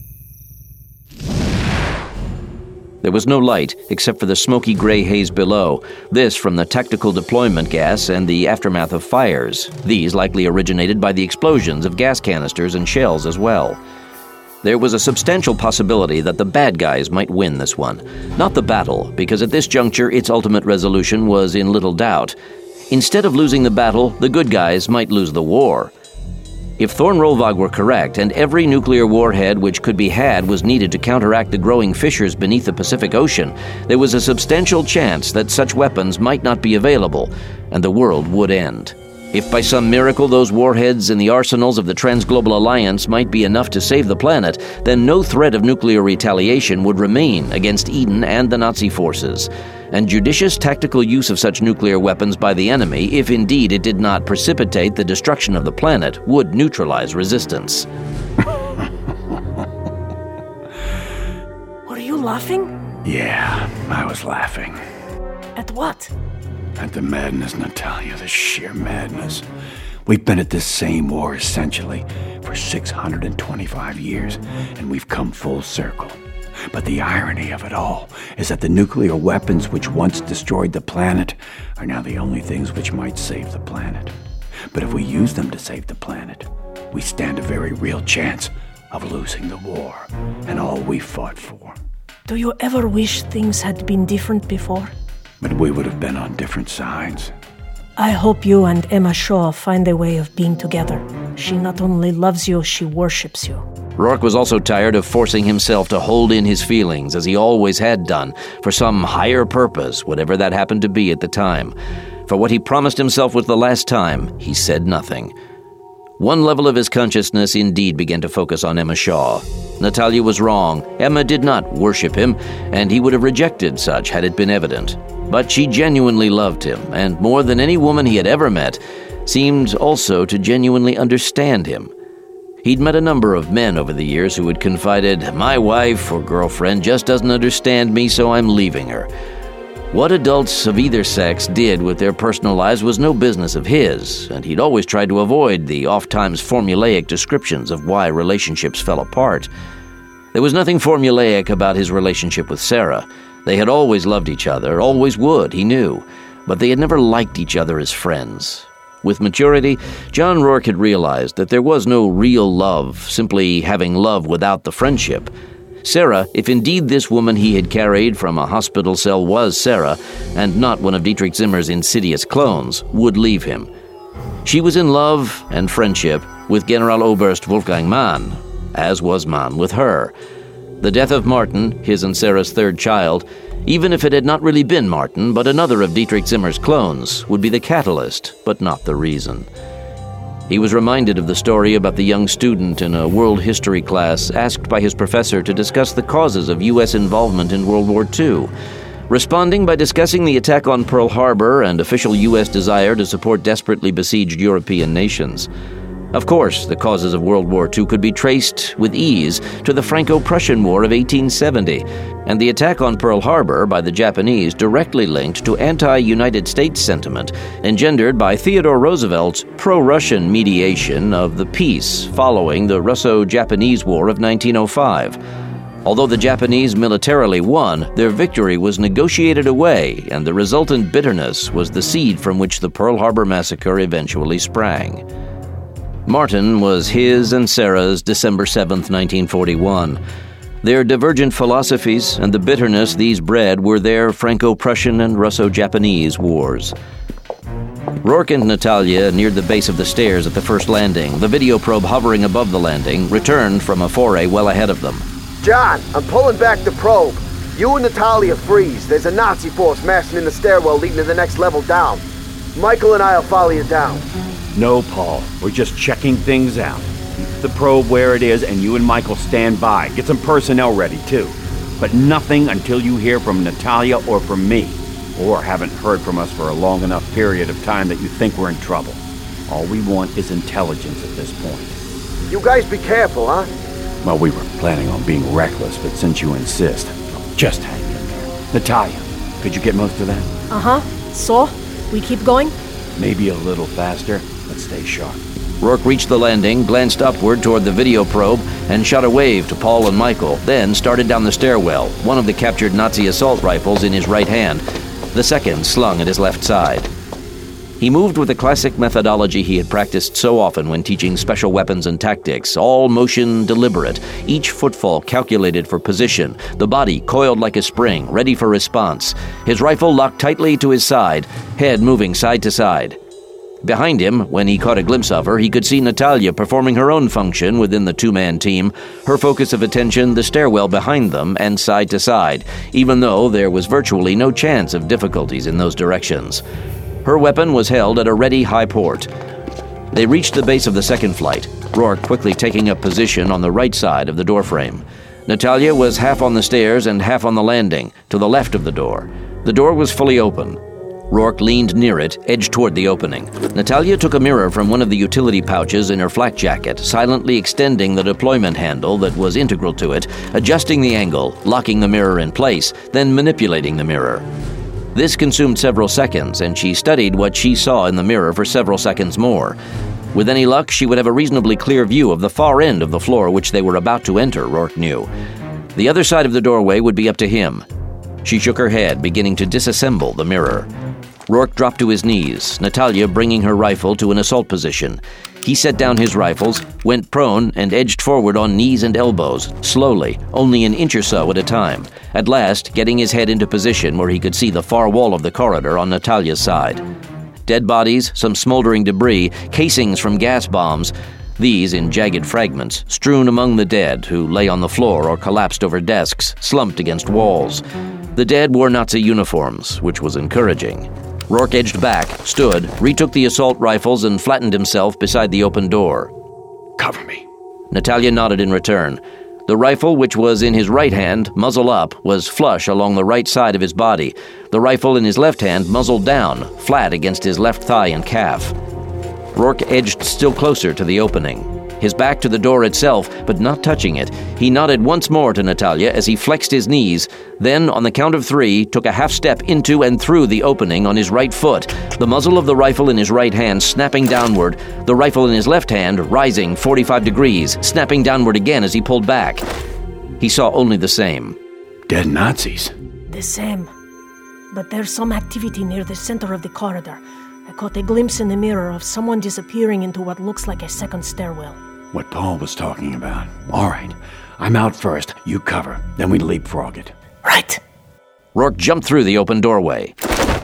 There was no light except for the smoky gray haze below, this from the tactical deployment gas and the aftermath of fires. These likely originated by the explosions of gas canisters and shells as well. There was a substantial possibility that the bad guys might win this one. Not the battle, because at this juncture its ultimate resolution was in little doubt. Instead of losing the battle, the good guys might lose the war. If Thorn Rolvag were correct, and every nuclear warhead which could be had was needed to counteract the growing fissures beneath the Pacific Ocean, there was a substantial chance that such weapons might not be available, and the world would end. If by some miracle those warheads in the arsenals of the Transglobal Alliance might be enough to save the planet, then no threat of nuclear retaliation would remain against Eden and the Nazi forces. And judicious tactical use of such nuclear weapons by the enemy, if indeed it did not precipitate the destruction of the planet, would neutralize resistance. Were you laughing? Yeah, I was laughing. At what? At the madness, Natalia, the sheer madness. We've been at this same war, essentially, for six hundred twenty-five years, and we've come full circle. But the irony of it all is that the nuclear weapons which once destroyed the planet are now the only things which might save the planet. But if we use them to save the planet, we stand a very real chance of losing the war and all we fought for. Do you ever wish things had been different before? But we would have been on different sides. I hope you and Emma Shaw find a way of being together. She not only loves you, she worships you. Rourke was also tired of forcing himself to hold in his feelings, as he always had done, for some higher purpose, whatever that happened to be at the time. For what he promised himself was the last time, he said nothing. One level of his consciousness indeed began to focus on Emma Shaw. Natalia was wrong. Emma did not worship him, and he would have rejected such had it been evident. But she genuinely loved him, and more than any woman he had ever met, seemed also to genuinely understand him. He'd met a number of men over the years who had confided, "My wife or girlfriend just doesn't understand me, so I'm leaving her." What adults of either sex did with their personal lives was no business of his, and he'd always tried to avoid the oft-times formulaic descriptions of why relationships fell apart. There was nothing formulaic about his relationship with Sarah. They had always loved each other, always would, he knew, but they had never liked each other as friends. With maturity, John Rourke had realized that there was no real love, simply having love without the friendship. Sarah, if indeed this woman he had carried from a hospital cell was Sarah, and not one of Dietrich Zimmer's insidious clones, would leave him. She was in love and friendship with Generaloberst Wolfgang Mann, as was Mann with her. The death of Martin, his and Sarah's third child, even if it had not really been Martin, but another of Dietrich Zimmer's clones, would be the catalyst, but not the reason. He was reminded of the story about the young student in a world history class asked by his professor to discuss the causes of U S involvement in World War Two, responding by discussing the attack on Pearl Harbor and official U S desire to support desperately besieged European nations. Of course, the causes of World War Two could be traced with ease to the Franco-Prussian War of eighteen seventy, and the attack on Pearl Harbor by the Japanese directly linked to anti-United States sentiment engendered by Theodore Roosevelt's pro-Russian mediation of the peace following the Russo-Japanese War of nineteen oh five. Although the Japanese militarily won, their victory was negotiated away, and the resultant bitterness was the seed from which the Pearl Harbor massacre eventually sprang. Martin was his and Sarah's December seventh, nineteen forty-one. Their divergent philosophies and the bitterness these bred were their Franco-Prussian and Russo-Japanese wars. Rourke and Natalia neared the base of the stairs at the first landing. The video probe hovering above the landing returned from a foray well ahead of them. John, I'm pulling back the probe. You and Natalia freeze. There's a Nazi force massing in the stairwell leading to the next level down. Michael and I'll follow you down. No, Paul. We're just checking things out. Keep the probe where it is, and you and Michael stand by. Get some personnel ready, too. But nothing until you hear from Natalia or from me. Or haven't heard from us for a long enough period of time that you think we're in trouble. All we want is intelligence at this point. You guys be careful, huh? Well, we were planning on being reckless, but since you insist, just hang in there. Natalia, could you get most of that? Uh-huh. So, we keep going? Maybe a little faster. Let's stay sharp. Rourke reached the landing, glanced upward toward the video probe, and shot a wave to Paul and Michael, then started down the stairwell, one of the captured Nazi assault rifles in his right hand, the second slung at his left side. He moved with the classic methodology he had practiced so often when teaching special weapons and tactics, all motion deliberate, each footfall calculated for position, the body coiled like a spring, ready for response, his rifle locked tightly to his side, head moving side to side. Behind him, when he caught a glimpse of her, he could see Natalia performing her own function within the two-man team, her focus of attention the stairwell behind them and side to side, even though there was virtually no chance of difficulties in those directions. Her weapon was held at a ready high port. They reached the base of the second flight, Rourke quickly taking up position on the right side of the doorframe. Natalia was half on the stairs and half on the landing, to the left of the door. The door was fully open. Rourke leaned near it, edged toward the opening. Natalia took a mirror from one of the utility pouches in her flak jacket, silently extending the deployment handle that was integral to it, adjusting the angle, locking the mirror in place, then manipulating the mirror. This consumed several seconds, and she studied what she saw in the mirror for several seconds more. With any luck, she would have a reasonably clear view of the far end of the floor which they were about to enter, Rourke knew. The other side of the doorway would be up to him. She shook her head, beginning to disassemble the mirror. Rourke dropped to his knees, Natalia bringing her rifle to an assault position. He set down his rifles, went prone, and edged forward on knees and elbows, slowly, only an inch or so at a time, at last getting his head into position where he could see the far wall of the corridor on Natalia's side. Dead bodies, some smoldering debris, casings from gas bombs, these in jagged fragments, strewn among the dead who lay on the floor or collapsed over desks, slumped against walls. The dead wore Nazi uniforms, which was encouraging. Rourke edged back, stood, retook the assault rifles, and flattened himself beside the open door. Cover me. Natalia nodded in return. The rifle, which was in his right hand, muzzle up, was flush along the right side of his body. The rifle in his left hand muzzled down, flat against his left thigh and calf. Rourke edged still closer to the opening, his back to the door itself, but not touching it. He nodded once more to Natalia as he flexed his knees, then, on the count of three, took a half step into and through the opening on his right foot, the muzzle of the rifle in his right hand snapping downward, the rifle in his left hand rising forty-five degrees, snapping downward again as he pulled back. He saw only the same. Dead Nazis. The same. But there's some activity near the center of the corridor. I caught a glimpse in the mirror of someone disappearing into what looks like a second stairwell. What Paul was talking about. All right. I'm out first. You cover. Then we leapfrog it. Right. Rourke jumped through the open doorway.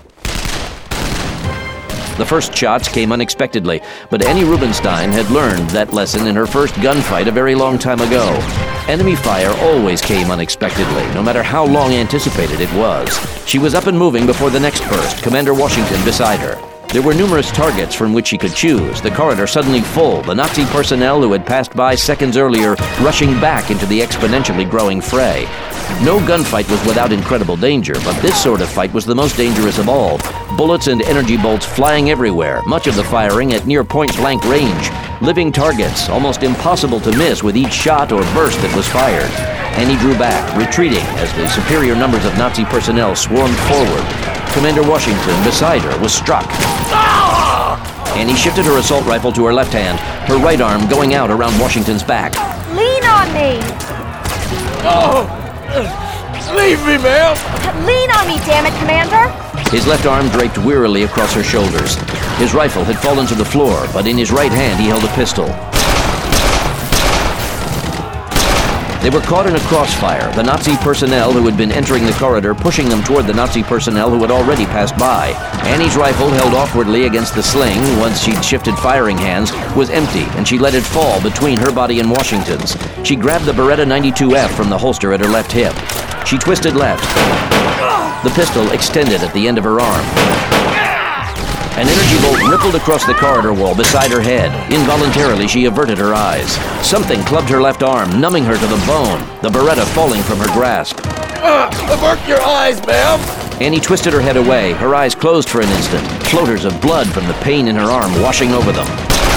The first shots came unexpectedly, but Annie Rubinstein had learned that lesson in her first gunfight a very long time ago. Enemy fire always came unexpectedly, no matter how long anticipated it was. She was up and moving before the next burst, Commander Washington beside her. There were numerous targets from which she could choose, the corridor suddenly full, the Nazi personnel who had passed by seconds earlier rushing back into the exponentially growing fray. No gunfight was without incredible danger, but this sort of fight was the most dangerous of all. Bullets and energy bolts flying everywhere, much of the firing at near point-blank range. Living targets, almost impossible to miss with each shot or burst that was fired. Annie drew back, retreating as the superior numbers of Nazi personnel swarmed forward. Commander Washington, beside her, was struck. Annie shifted her assault rifle to her left hand, her right arm going out around Washington's back. Lean on me! Oh! Leave me, ma'am! Lean on me, damn it, Commander! His left arm draped wearily across her shoulders. His rifle had fallen to the floor, but in his right hand he held a pistol. They were caught in a crossfire, the Nazi personnel who had been entering the corridor pushing them toward the Nazi personnel who had already passed by. Annie's rifle, held awkwardly against the sling once she'd shifted firing hands, was empty, and she let it fall between her body and Washington's. She grabbed the Beretta ninety-two F from the holster at her left hip. She twisted left. The pistol extended at the end of her arm. An energy bolt rippled across the corridor wall beside her head. Involuntarily, she averted her eyes. Something clubbed her left arm, numbing her to the bone, the Beretta falling from her grasp. Uh, avert your eyes, ma'am! Annie twisted her head away, her eyes closed for an instant, floaters of blood from the pain in her arm washing over them.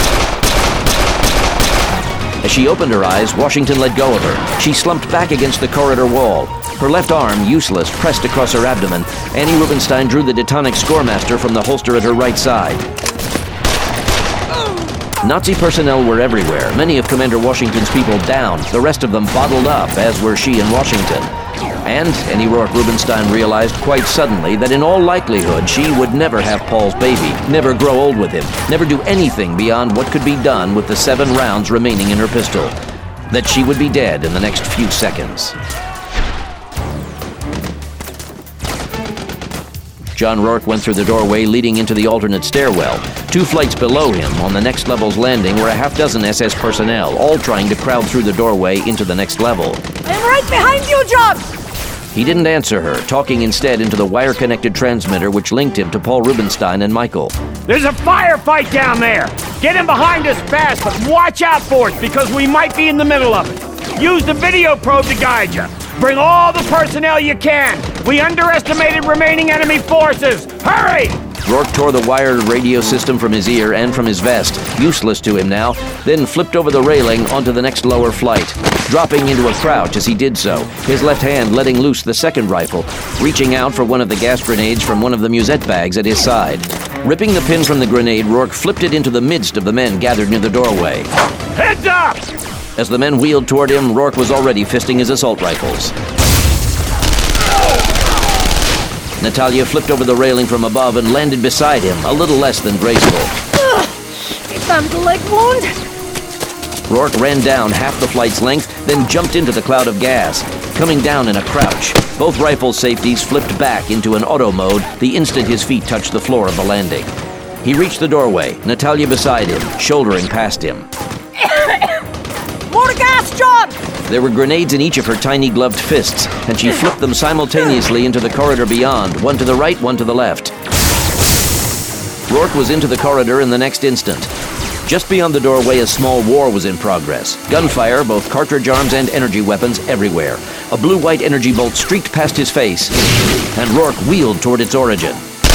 As she opened her eyes, Washington let go of her. She slumped back against the corridor wall. Her left arm, useless, pressed across her abdomen. Annie Rubenstein drew the Detonic Scoremaster from the holster at her right side. Nazi personnel were everywhere, many of Commander Washington's people down, the rest of them bottled up, as were she and Washington. And Annie Rourke Rubenstein realized quite suddenly that in all likelihood she would never have Paul's baby, never grow old with him, never do anything beyond what could be done with the seven rounds remaining in her pistol. That she would be dead in the next few seconds. John Rourke went through the doorway leading into the alternate stairwell. Two flights below him, on the next level's landing, were a half dozen S S personnel, all trying to crowd through the doorway into the next level. I'm right behind you, John! He didn't answer her, talking instead into the wire-connected transmitter which linked him to Paul Rubenstein and Michael. There's a firefight down there! Get in behind us fast, but watch out for it, because we might be in the middle of it. Use the video probe to guide you. Bring all the personnel you can. We underestimated remaining enemy forces. Hurry! Rourke tore the wired radio system from his ear and from his vest, useless to him now, then flipped over the railing onto the next lower flight, dropping into a crouch as he did so, his left hand letting loose the second rifle, reaching out for one of the gas grenades from one of the musette bags at his side. Ripping the pin from the grenade, Rourke flipped it into the midst of the men gathered near the doorway. Heads up! As the men wheeled toward him, Rourke was already fisting his assault rifles. Natalia flipped over the railing from above and landed beside him, a little less than graceful. Ugh, damned leg wound! Rourke ran down half the flight's length, then jumped into the cloud of gas, coming down in a crouch. Both rifle safeties flipped back into an auto mode the instant his feet touched the floor of the landing. He reached the doorway, Natalia beside him, shouldering past him. More gas, John! There were grenades in each of her tiny gloved fists, and she flipped them simultaneously into the corridor beyond, one to the right, one to the left. Rourke was into the corridor in the next instant. Just beyond the doorway, a small war was in progress. Gunfire, both cartridge arms and energy weapons, everywhere. A blue-white energy bolt streaked past his face, and Rourke wheeled toward its origin.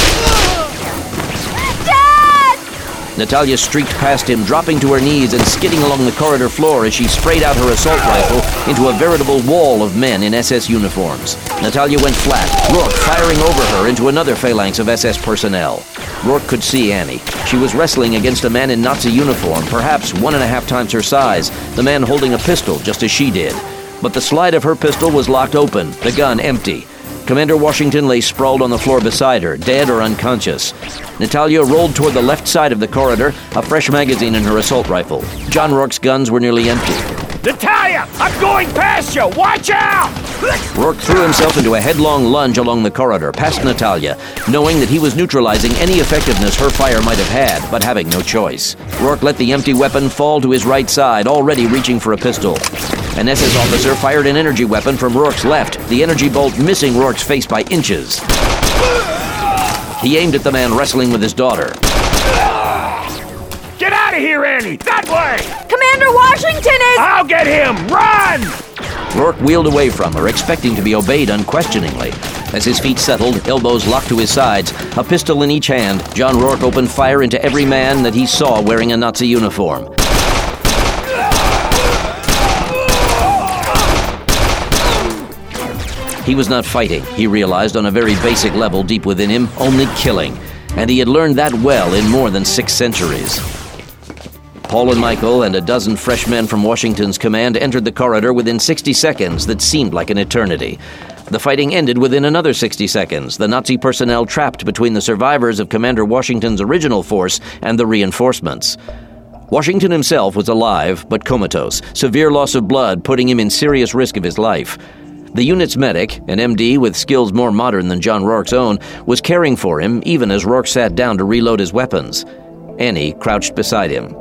Natalia streaked past him, dropping to her knees and skidding along the corridor floor as she sprayed out her assault rifle into a veritable wall of men in S S uniforms. Natalia went flat, Rourke firing over her into another phalanx of S S personnel. Rourke could see Annie. She was wrestling against a man in Nazi uniform, perhaps one and a half times her size, the man holding a pistol just as she did. But the slide of her pistol was locked open, the gun empty. Commander Washington lay sprawled on the floor beside her, dead or unconscious. Natalia rolled toward the left side of the corridor, a fresh magazine in her assault rifle. John Rourke's guns were nearly empty. Natalia! I'm going past you! Watch out! Rourke threw himself into a headlong lunge along the corridor, past Natalia, knowing that he was neutralizing any effectiveness her fire might have had, but having no choice. Rourke let the empty weapon fall to his right side, already reaching for a pistol. An S S officer fired an energy weapon from Rourke's left, the energy bolt missing Rourke's face by inches. He aimed at the man wrestling with his daughter. Get out of here, Annie! That way! Commander Washington is... I'll get him! Run! Rourke wheeled away from her, expecting to be obeyed unquestioningly. As his feet settled, elbows locked to his sides, a pistol in each hand, John Rourke opened fire into every man that he saw wearing a Nazi uniform. He was not fighting, he realized on a very basic level deep within him, only killing. And he had learned that well in more than six centuries. Paul and Michael and a dozen fresh men from Washington's command entered the corridor within sixty seconds that seemed like an eternity. The fighting ended within another sixty seconds, the Nazi personnel trapped between the survivors of Commander Washington's original force and the reinforcements. Washington himself was alive, but comatose, severe loss of blood putting him in serious risk of his life. The unit's medic, an M D with skills more modern than John Rourke's own, was caring for him even as Rourke sat down to reload his weapons. Annie crouched beside him.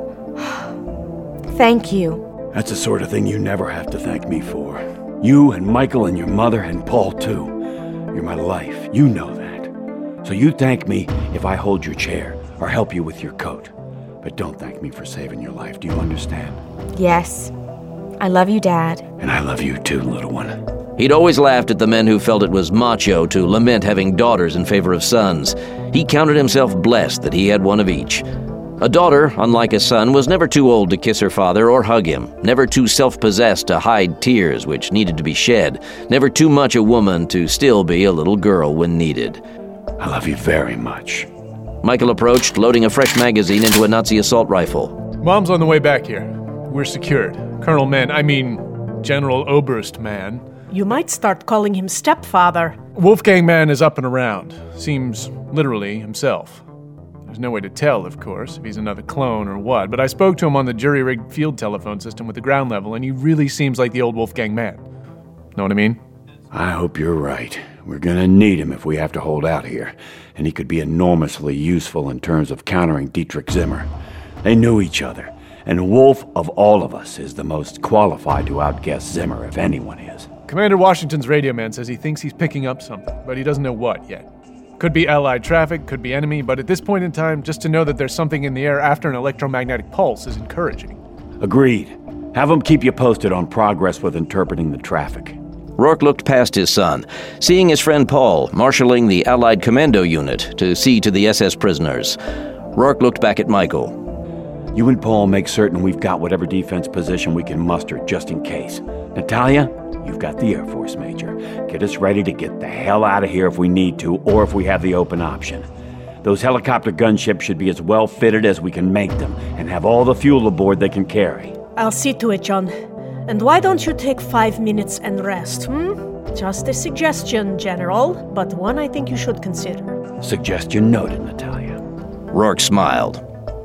Thank you. That's the sort of thing you never have to thank me for. You and Michael and your mother and Paul, too. You're my life. You know that. So you thank me if I hold your chair or help you with your coat. But don't thank me for saving your life. Do you understand? Yes. I love you, Dad. And I love you too, little one. He'd always laughed at the men who felt it was macho to lament having daughters in favor of sons. He counted himself blessed that he had one of each. A daughter, unlike a son, was never too old to kiss her father or hug him, never too self-possessed to hide tears which needed to be shed, never too much a woman to still be a little girl when needed. I love you very much. Michael approached, loading a fresh magazine into a Nazi assault rifle. Mom's on the way back here. We're secured. Colonel Mann, I mean, General Oberst Mann. You might start calling him stepfather. Wolfgang Mann is up and around. Seems literally himself. There's no way to tell, of course, if he's another clone or what, but I spoke to him on the jury-rigged field telephone system with the ground level, and he really seems like the old Wolfgang Mann. Know what I mean? I hope you're right. We're gonna need him if we have to hold out here, and he could be enormously useful in terms of countering Dietrich Zimmer. They knew each other, and Wolf, of all of us, is the most qualified to outguess Zimmer, if anyone is. Commander Washington's radio man says he thinks he's picking up something, but he doesn't know what yet. Could be Allied traffic, could be enemy, but at this point in time, just to know that there's something in the air after an electromagnetic pulse is encouraging. Agreed. Have them keep you posted on progress with interpreting the traffic. Rourke looked past his son, seeing his friend Paul marshalling the Allied commando unit to see to the S S prisoners. Rourke looked back at Michael. You and Paul make certain we've got whatever defense position we can muster just in case. Natalia, you've got the Air Force, Major. Get us ready to get the hell out of here if we need to, or if we have the open option. Those helicopter gunships should be as well fitted as we can make them, and have all the fuel aboard they can carry. I'll see to it, John. And why don't you take five minutes and rest, hmm? Just a suggestion, General, but one I think you should consider. Suggestion noted, Natalia. Rourke smiled.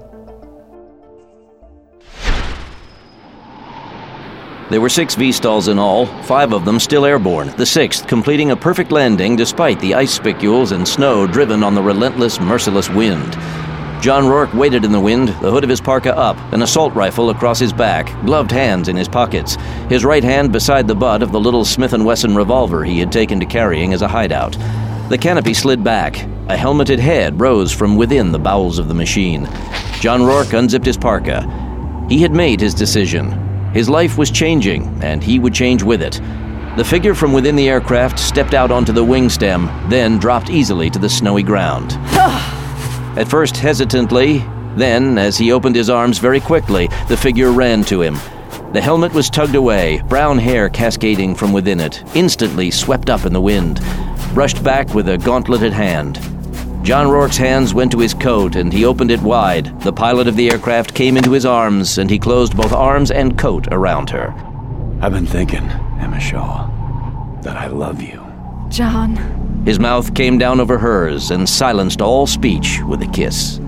There were six V-stalls in all, five of them still airborne, the sixth completing a perfect landing despite the ice spicules and snow driven on the relentless, merciless wind. John Rourke waited in the wind, the hood of his parka up, an assault rifle across his back, gloved hands in his pockets, his right hand beside the butt of the little Smith and Wesson revolver he had taken to carrying as a hideout. The canopy slid back. A helmeted head rose from within the bowels of the machine. John Rourke unzipped his parka. He had made his decision. His life was changing, and he would change with it. The figure from within the aircraft stepped out onto the wing stem, then dropped easily to the snowy ground. At first hesitantly, then, as he opened his arms very quickly, the figure ran to him. The helmet was tugged away, brown hair cascading from within it, instantly swept up in the wind, brushed back with a gauntleted hand. John Rourke's hands went to his coat, and he opened it wide. The pilot of the aircraft came into his arms, and he closed both arms and coat around her. I've been thinking, Emma Shaw, that I love you. John. His mouth came down over hers and silenced all speech with a kiss.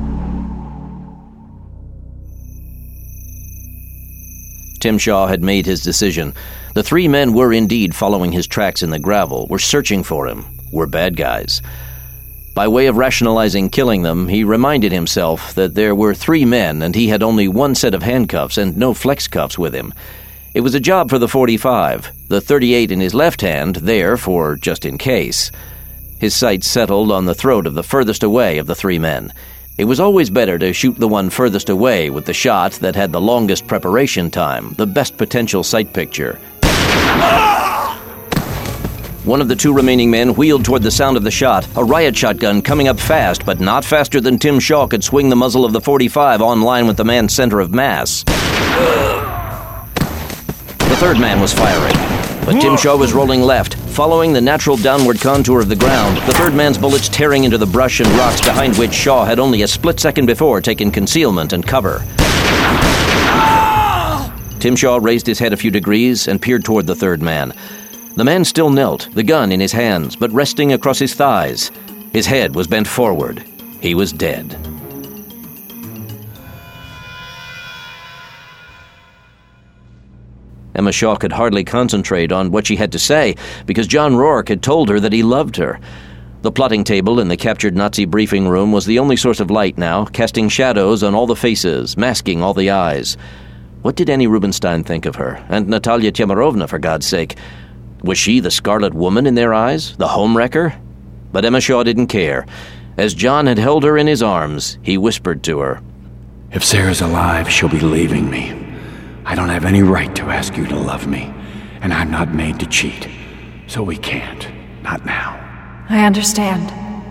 Tim Shaw had made his decision. The three men were indeed following his tracks in the gravel, were searching for him, were bad guys. By way of rationalizing killing them, he reminded himself that there were three men and he had only one set of handcuffs and no flex cuffs with him. It was a job for the forty-five, the thirty-eight in his left hand, there for just in case. His sights settled on the throat of the furthest away of the three men. It was always better to shoot the one furthest away with the shot that had the longest preparation time, the best potential sight picture. One of the two remaining men wheeled toward the sound of the shot, a riot shotgun coming up fast, but not faster than Tim Shaw could swing the muzzle of the forty-five on line with the man's center of mass. The third man was firing, but Tim Shaw was rolling left, following the natural downward contour of the ground, the third man's bullets tearing into the brush and rocks behind which Shaw had only a split second before taken concealment and cover. Tim Shaw raised his head a few degrees and peered toward the third man. The man still knelt, the gun in his hands, but resting across his thighs. His head was bent forward. He was dead. Emma Shaw could hardly concentrate on what she had to say because John Rourke had told her that he loved her. The plotting table in the captured Nazi briefing room was the only source of light now, casting shadows on all the faces, masking all the eyes. What did Annie Rubinstein think of her? And Natalia Tyemurovna, for God's sake? Was she the Scarlet Woman in their eyes? The homewrecker? But Emma Shaw didn't care. As John had held her in his arms, he whispered to her, "If Sarah's alive, she'll be leaving me. I don't have any right to ask you to love me, and I'm not made to cheat. So we can't. Not now." I understand.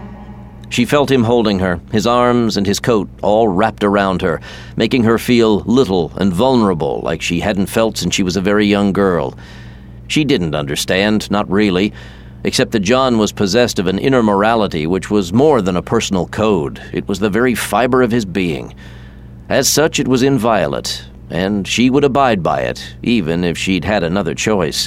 She felt him holding her, his arms and his coat all wrapped around her, making her feel little and vulnerable like she hadn't felt since she was a very young girl. She didn't understand, not really, except that John was possessed of an inner morality which was more than a personal code. It was the very fiber of his being. As such, it was inviolate, and she would abide by it, even if she'd had another choice.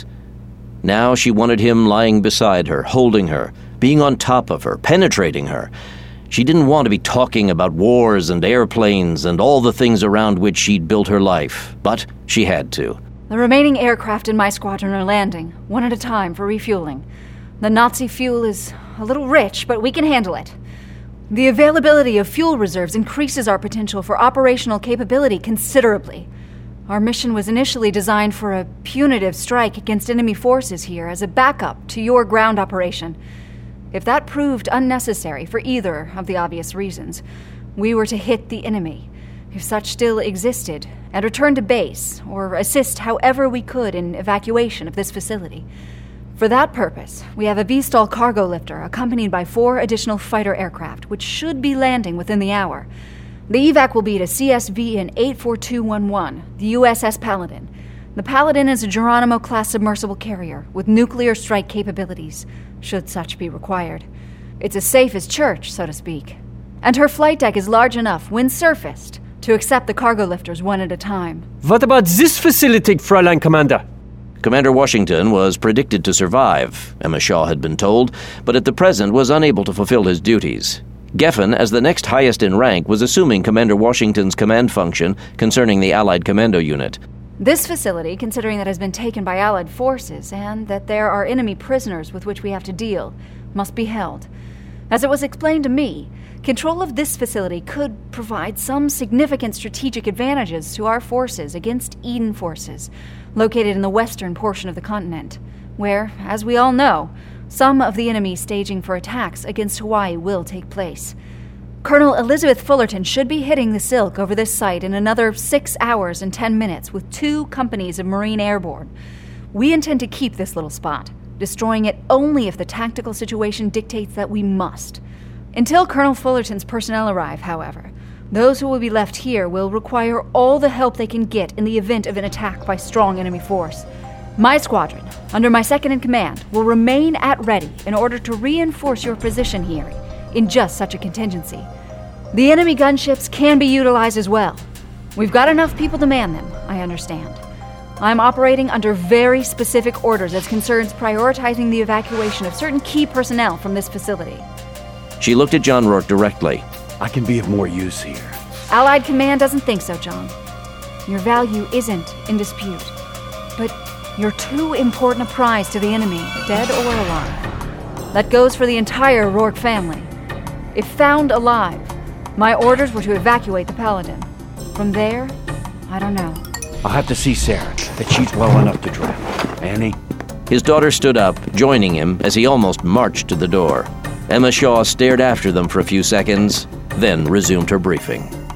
Now she wanted him lying beside her, holding her, being on top of her, penetrating her. She didn't want to be talking about wars and airplanes and all the things around which she'd built her life, but she had to. The remaining aircraft in my squadron are landing, one at a time for refueling. The Nazi fuel is a little rich, but we can handle it. The availability of fuel reserves increases our potential for operational capability considerably. Our mission was initially designed for a punitive strike against enemy forces here as a backup to your ground operation. If that proved unnecessary for either of the obvious reasons, we were to hit the enemy, if such still existed, and return to base, or assist however we could in evacuation of this facility. For that purpose, we have a V-STOL cargo lifter accompanied by four additional fighter aircraft, which should be landing within the hour. The evac will be to C S V in eight four two one one, the U S S Paladin. The Paladin is a Geronimo-class submersible carrier with nuclear strike capabilities, should such be required. It's as safe as church, so to speak. And her flight deck is large enough, when surfaced, to accept the cargo lifters one at a time. What about this facility, Fräulein Commander? Commander Washington was predicted to survive, Emma Shaw had been told, but at the present was unable to fulfill his duties. Geffen, as the next highest in rank, was assuming Commander Washington's command function concerning the Allied Commando Unit. This facility, considering that it has been taken by Allied forces and that there are enemy prisoners with which we have to deal, must be held. As it was explained to me, control of this facility could provide some significant strategic advantages to our forces against Eden forces, located in the western portion of the continent, where, as we all know, some of the enemy staging for attacks against Hawaii will take place. Colonel Elizabeth Fullerton should be hitting the Silk over this site in another six hours and ten minutes with two companies of Marine Airborne. We intend to keep this little spot, destroying it only if the tactical situation dictates that we must. Until Colonel Fullerton's personnel arrive, however, those who will be left here will require all the help they can get in the event of an attack by strong enemy force. My squadron, under my second-in-command, will remain at ready in order to reinforce your position here in just such a contingency. The enemy gunships can be utilized as well. We've got enough people to man them, I understand. I'm operating under very specific orders as concerns prioritizing the evacuation of certain key personnel from this facility. She looked at John Rourke directly. I can be of more use here. Allied Command doesn't think so, John. Your value isn't in dispute. But you're too important a prize to the enemy, dead or alive. That goes for the entire Rourke family. If found alive, my orders were to evacuate the Paladin. From there, I don't know. I'll have to see Sarah, that she's well enough to travel. Annie? His daughter stood up, joining him as he almost marched to the door. Emma Shaw stared after them for a few seconds, then resumed her briefing.